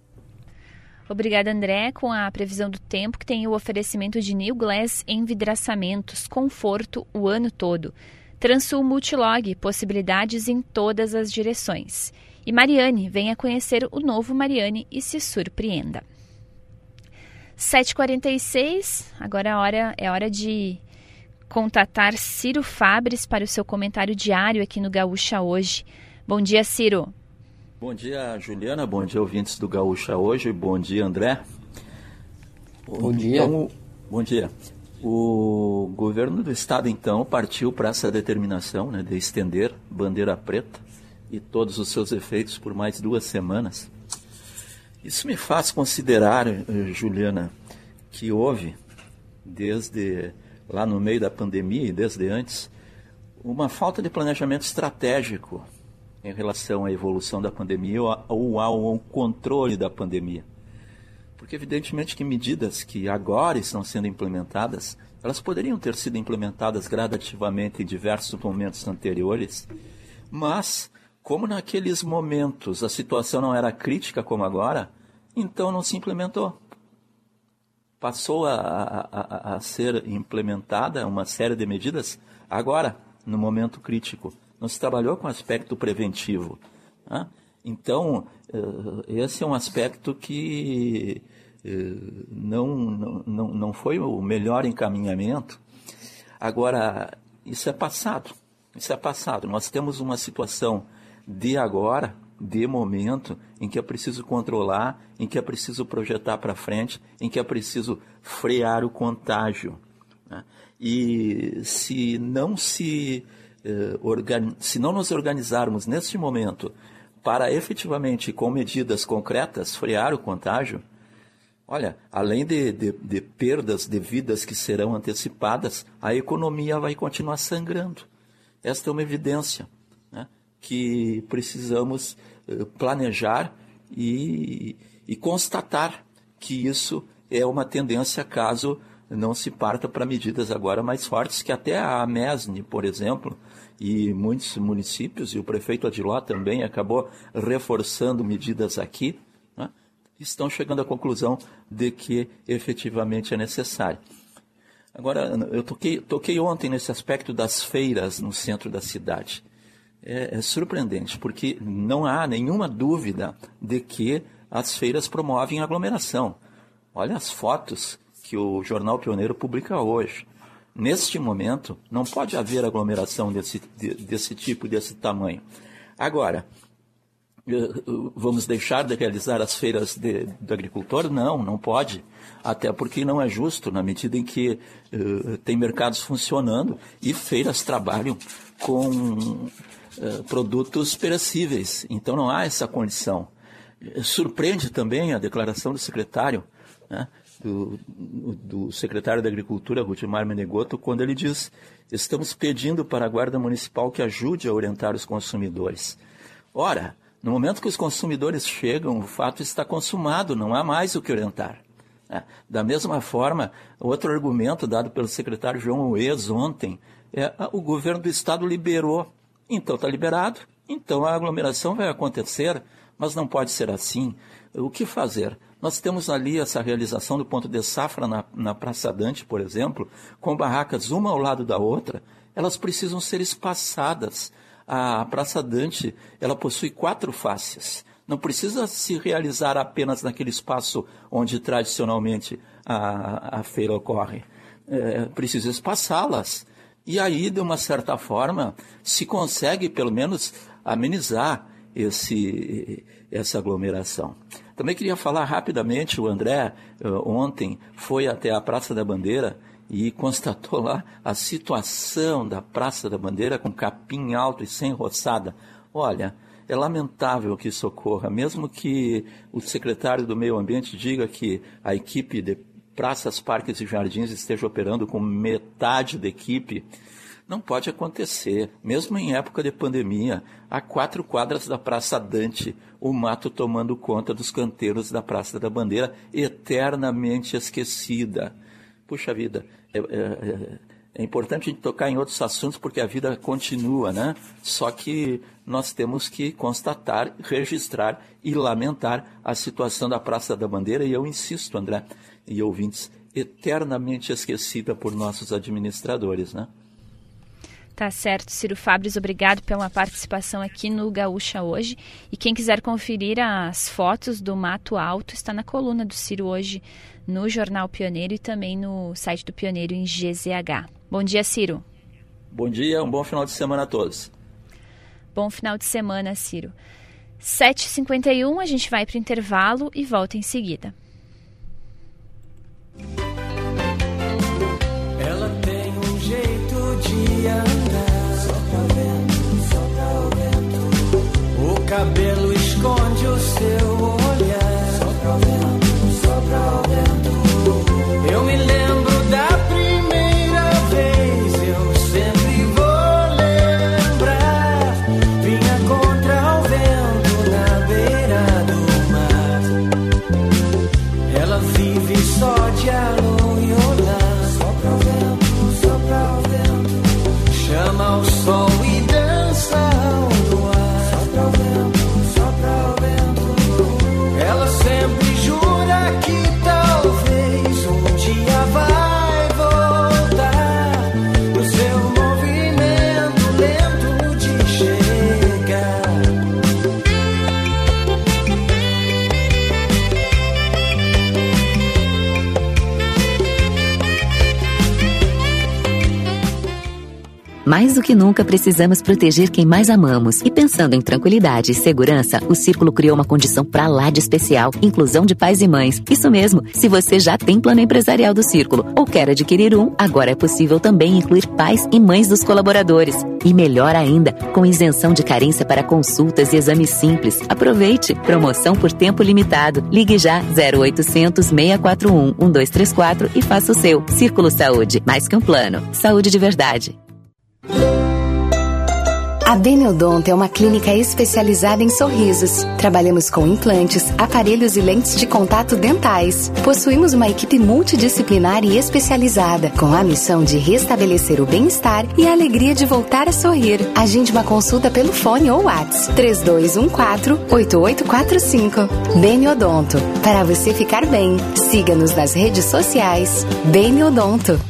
Speaker 2: Obrigada, André, com a previsão do tempo, que tem o oferecimento de New Glass Envidraçamentos, conforto o ano todo. Transul Multilog, possibilidades em todas as direções. E Mariane, venha conhecer o novo Mariane e se surpreenda. sete e quarenta e seis, agora é hora, é hora de contatar Ciro Fabres para o seu comentário diário aqui no Gaúcha Hoje. Bom dia, Ciro.
Speaker 6: Bom dia, Juliana. Bom dia, ouvintes do Gaúcha Hoje. Bom dia, André.
Speaker 3: Bom dia.
Speaker 6: Então, bom dia. O governo do estado, então, partiu para essa determinação, né, de estender bandeira preta e todos os seus efeitos por mais duas semanas. Isso me faz considerar, Juliana, que houve, desde lá no meio da pandemia e desde antes, uma falta de planejamento estratégico em relação à evolução da pandemia ou ao controle da pandemia. Porque evidentemente que medidas que agora estão sendo implementadas, elas poderiam ter sido implementadas gradativamente em diversos momentos anteriores, mas como naqueles momentos a situação não era crítica como agora, então não se implementou. Passou a, a, a ser implementada uma série de medidas agora, no momento crítico. Não se trabalhou com o aspecto preventivo, né? Então, esse é um aspecto que não, não, não foi o melhor encaminhamento. Agora, isso é passado. Isso é passado. Nós temos uma situação de agora, de momento, em que é preciso controlar, em que é preciso projetar para frente, em que é preciso frear o contágio, né? E se não se, eh, organi- se não nos organizarmos neste momento para efetivamente, com medidas concretas, frear o contágio, olha, além de, de, de perdas de vidas que serão antecipadas, a economia vai continuar sangrando. Esta é uma evidência, né? que precisamos uh, planejar e, e constatar que isso é uma tendência caso não se parta para medidas agora mais fortes, que até a Amesne, por exemplo, e muitos municípios, e o prefeito Adiló também acabou reforçando medidas aqui, né, estão chegando à conclusão de que efetivamente é necessário. Agora, eu toquei, toquei ontem nesse aspecto das feiras no centro da cidade. É, é surpreendente, porque não há nenhuma dúvida de que as feiras promovem aglomeração. Olha as fotos que o Jornal Pioneiro publica hoje. Neste momento, não pode haver aglomeração desse, desse tipo, desse tamanho. Agora, vamos deixar de realizar as feiras de, do agricultor? Não, não pode. Até porque não é justo, na medida em que uh, tem mercados funcionando e feiras trabalham com uh, produtos perecíveis. Então não há essa condição. Surpreende também a declaração do secretário, né, do, do secretário da Agricultura, Rudimar Menegotto, quando ele diz: estamos pedindo para a Guarda Municipal que ajude a orientar os consumidores. Ora, no momento que os consumidores chegam, o fato está consumado, não há mais o que orientar. É, da mesma forma, outro argumento dado pelo secretário João Uez ontem é: o governo do estado liberou, então está liberado, então a aglomeração vai acontecer, mas não pode ser assim. O que fazer? Nós temos ali essa realização do ponto de safra na, na Praça Dante, por exemplo, com barracas uma ao lado da outra, elas precisam ser espaçadas. A Praça Dante, ela possui quatro faces. Não precisa se realizar apenas naquele espaço onde tradicionalmente a, a feira ocorre. É, precisa espaçá-las. E aí, de uma certa forma, se consegue pelo menos amenizar esse, essa aglomeração. Também queria falar rapidamente, o André ontem foi até a Praça da Bandeira e constatou lá a situação da Praça da Bandeira com capim alto e sem roçada. Olha, é lamentável que isso ocorra, mesmo que o secretário do Meio Ambiente diga que a equipe de praças, parques e jardins esteja operando com metade da equipe. Não pode acontecer, mesmo em época de pandemia, a quatro quadras da Praça Dante, o mato tomando conta dos canteiros da Praça da Bandeira, eternamente esquecida. Puxa vida, é, é, é importante a gente tocar em outros assuntos porque a vida continua, né? Só que nós temos que constatar, registrar e lamentar a situação da Praça da Bandeira, e eu insisto, André e ouvintes, eternamente esquecida por nossos administradores, né?
Speaker 2: Tá certo, Ciro Fabres, obrigado pela participação aqui no Gaúcha hoje. E quem quiser conferir as fotos do Mato Alto, está na coluna do Ciro hoje no Jornal Pioneiro e também no site do Pioneiro em G Z H. Bom dia, Ciro.
Speaker 6: Bom dia, um bom final de semana a todos.
Speaker 2: Bom final de semana, Ciro. sete e cinquenta e um, a gente vai para o intervalo e volta em seguida.
Speaker 4: Ela tem um jeito de andar, sopra o vento, sopra o vento. O cabelo esconde o seu olhar, sopra o vento, sopra o vento. Eu me lembro da primeira vez, eu sempre vou lembrar. Vinha contra o vento na beira do mar. Ela vive só de alô e olá, sopra o vento, sopra o vento. Chama o sol e dança ao luar, sopra o vento, sopra o vento. Ela sempre jura que talvez um dia vai voltar, no seu movimento lento de chegar.
Speaker 8: Mais do que nunca, precisamos proteger quem mais amamos. E pensando em tranquilidade e segurança, o Círculo criou uma condição pra lá de especial: inclusão de pais e mães. Isso mesmo, se você já tem plano empresarial do Círculo ou quer adquirir um, agora é possível também incluir pais e mães dos colaboradores. E melhor ainda, com isenção de carência para consultas e exames simples. Aproveite! Promoção por tempo limitado. Ligue já zero oitocentos, seis quatro um, um dois três quatro e faça o seu. Círculo Saúde, mais que um plano. Saúde de verdade.
Speaker 14: A Beniodonto é uma clínica especializada em sorrisos. Trabalhamos com implantes, aparelhos e lentes de contato dentais. Possuímos uma equipe multidisciplinar e especializada, com a missão de restabelecer o bem-estar e a alegria de voltar a sorrir. Agende uma consulta pelo fone ou WhatsApp três dois um quatro, oito oito quatro cinco. Beniodonto, para você ficar bem. Siga-nos nas redes sociais. Beniodonto.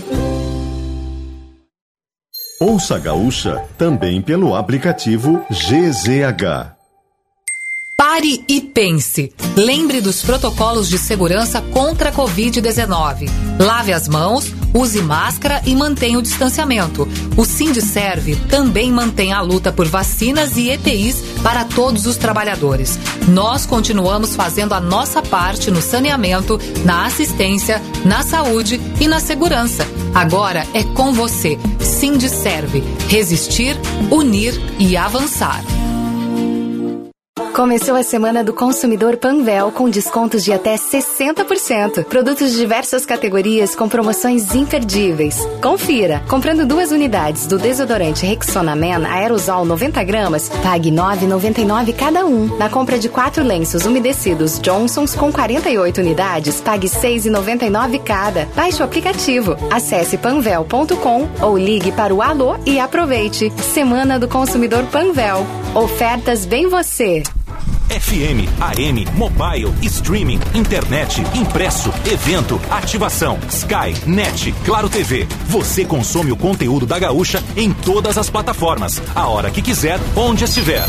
Speaker 1: Ouça a Gaúcha também pelo aplicativo G Z H.
Speaker 9: Pare e pense. Lembre dos protocolos de segurança contra a covid dezenove. Lave as mãos, use máscara e mantenha o distanciamento. O Sindiserve também mantém a luta por vacinas e E P Is para todos os trabalhadores. Nós continuamos fazendo a nossa parte no saneamento, na assistência, na saúde e na segurança. Agora é com você. Sindiserve. Resistir, unir e avançar.
Speaker 14: Começou a semana do consumidor Panvel com descontos de até sessenta por cento. Produtos de diversas categorias com promoções imperdíveis. Confira. Comprando duas unidades do desodorante Rexona Man Aerosol noventa gramas, pague nove reais e noventa e nove centavos cada um. Na compra de quatro lenços umedecidos Johnsons com quarenta e oito unidades, pague seis reais e noventa e nove centavos cada. Baixe o aplicativo. Acesse panvel ponto com ou ligue para o Alô e aproveite. Semana do consumidor Panvel. Ofertas bem você.
Speaker 21: F M, A M, mobile, streaming, internet, impresso, evento, ativação, Sky, Net, Claro T V. Você consome o conteúdo da Gaúcha em todas as plataformas, a hora que quiser, onde estiver.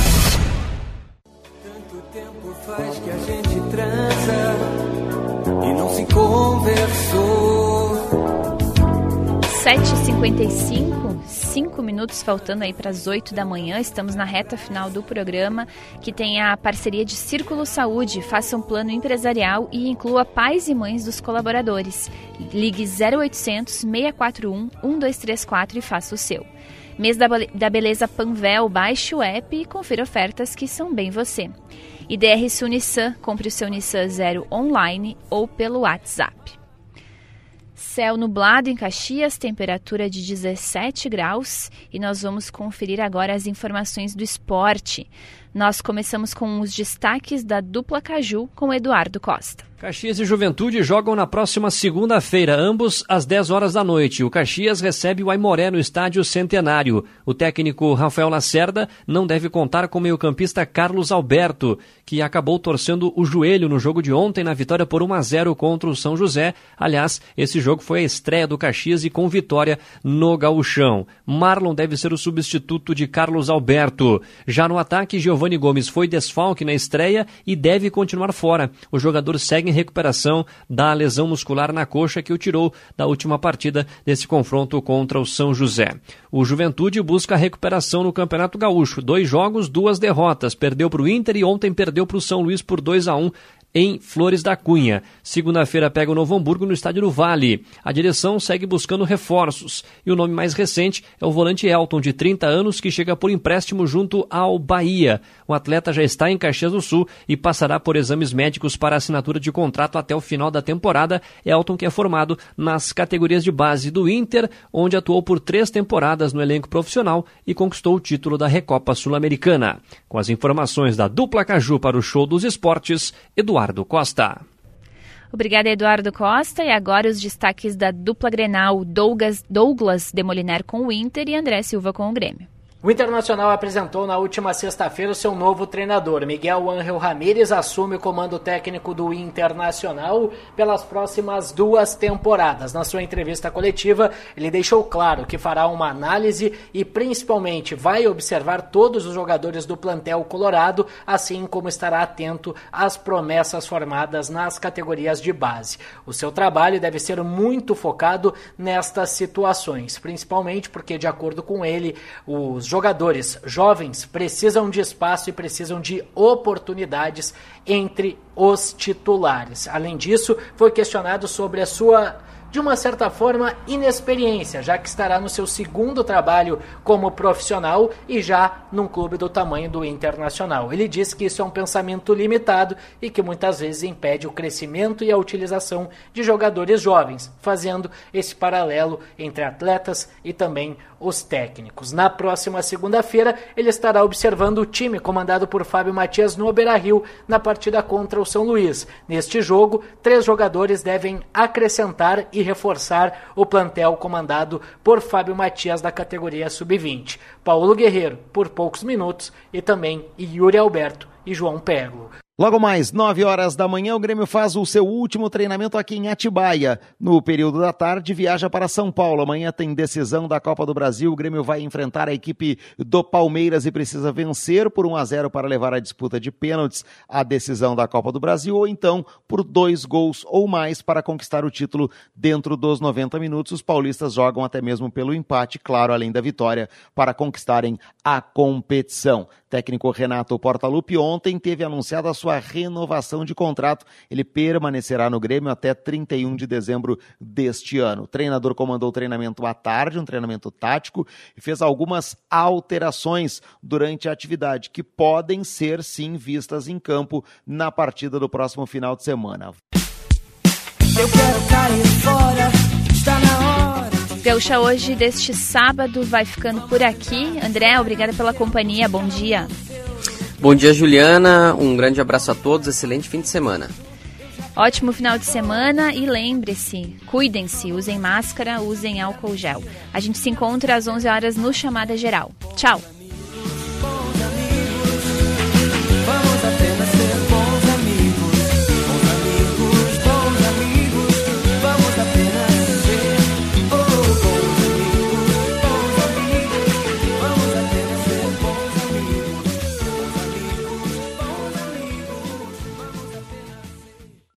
Speaker 4: Tanto tempo faz que a gente transa e não se conversou.
Speaker 2: sete e cinquenta e cinco, cinco minutos faltando aí para as oito da manhã. Estamos na reta final do programa, que tem a parceria de Círculo Saúde. Faça um plano empresarial e inclua pais e mães dos colaboradores. Ligue zero oitocentos, seis quatro um, um dois três quatro e faça o seu. Mês da, da Beleza Panvel, baixe o app e confira ofertas que são bem você. I D R Sul Nissan, compre o seu Nissan Zero online ou pelo WhatsApp. Céu nublado em Caxias, temperatura de dezessete graus, e nós vamos conferir agora as informações do esporte. Nós começamos com os destaques da dupla Caju com Eduardo Costa.
Speaker 22: Caxias e Juventude jogam na próxima segunda-feira, ambos às dez horas da noite. O Caxias recebe o Aimoré no estádio Centenário. O técnico Rafael Lacerda não deve contar com o meio-campista Carlos Alberto, que acabou torcendo o joelho no jogo de ontem na vitória por um a zero contra o São José. Aliás, esse jogo foi a estreia do Caxias e com vitória no Gauchão. Marlon deve ser o substituto de Carlos Alberto. Já no ataque, Giovani Gomes foi desfalque na estreia e deve continuar fora. O jogador segue em recuperação da lesão muscular na coxa que o tirou da última partida desse confronto contra o São José. O Juventude busca a recuperação no Campeonato Gaúcho. Dois jogos, duas derrotas. Perdeu para o Inter e ontem perdeu para o São Luís por dois a um. Em Flores da Cunha. Segunda-feira pega o Novo Hamburgo no Estádio do Vale. A direção segue buscando reforços. E o nome mais recente é o volante Elton, de trinta anos, que chega por empréstimo junto ao Bahia. O atleta já está em Caxias do Sul e passará por exames médicos para assinatura de contrato até o final da temporada. Elton, que é formado nas categorias de base do Inter, onde atuou por três temporadas no elenco profissional e conquistou o título da Recopa Sul-Americana. Com as informações da dupla Caju para o Show dos Esportes, Eduardo Costa.
Speaker 2: Obrigada, Eduardo Costa. E agora os destaques da dupla Grenal, Douglas, Douglas Demoliner com o Inter e André Silva com o Grêmio.
Speaker 23: O Internacional apresentou na última sexta-feira o seu novo treinador. Miguel Ángel Ramírez assume o comando técnico do Internacional pelas próximas duas temporadas. Na sua entrevista coletiva, ele deixou claro que fará uma análise e principalmente vai observar todos os jogadores do plantel colorado, assim como estará atento às promessas formadas nas categorias de base. O seu trabalho deve ser muito focado nestas situações, principalmente porque, de acordo com ele, os jogadores jovens precisam de espaço e precisam de oportunidades entre os titulares. Além disso, foi questionado sobre a sua, de uma certa forma, inexperiência, já que estará no seu segundo trabalho como profissional e já num clube do tamanho do Internacional. Ele disse que isso é um pensamento limitado e que muitas vezes impede o crescimento e a utilização de jogadores jovens, fazendo esse paralelo entre atletas e também os técnicos. Na próxima segunda-feira, ele estará observando o time comandado por Fábio Matias no Beira-Rio na partida contra o São Luís. Neste jogo, três jogadores devem acrescentar e reforçar o plantel comandado por Fábio Matias da categoria sub vinte. Paulo Guerreiro, por poucos minutos, e também Yuri Alberto e João Peglo.
Speaker 11: Logo mais, nove horas da manhã, o Grêmio faz o seu último treinamento aqui em Atibaia. No período da tarde, viaja para São Paulo. Amanhã tem decisão da Copa do Brasil. O Grêmio vai enfrentar a equipe do Palmeiras e precisa vencer por um a zero para levar a disputa de pênaltis à decisão da Copa do Brasil, ou então por dois gols ou mais para conquistar o título dentro dos noventa minutos. Os paulistas jogam até mesmo pelo empate, claro, além da vitória, para conquistarem a competição. Técnico Renato Portaluppi ontem teve anunciado a sua renovação de contrato. Ele permanecerá no Grêmio até trinta e um de dezembro deste ano. O treinador comandou o treinamento à tarde, um treinamento tático, e fez algumas alterações durante a atividade, que podem ser sim vistas em campo na partida do próximo final de semana.
Speaker 4: Eu quero cair fora, está na hora.
Speaker 2: Gaúcha hoje deste sábado vai ficando por aqui. André, obrigada pela companhia, bom dia.
Speaker 3: Bom dia, Juliana, um grande abraço a todos, excelente fim de semana.
Speaker 2: Ótimo final de semana e lembre-se, cuidem-se, usem máscara, usem álcool gel. A gente se encontra às onze horas no Chamada Geral. Tchau!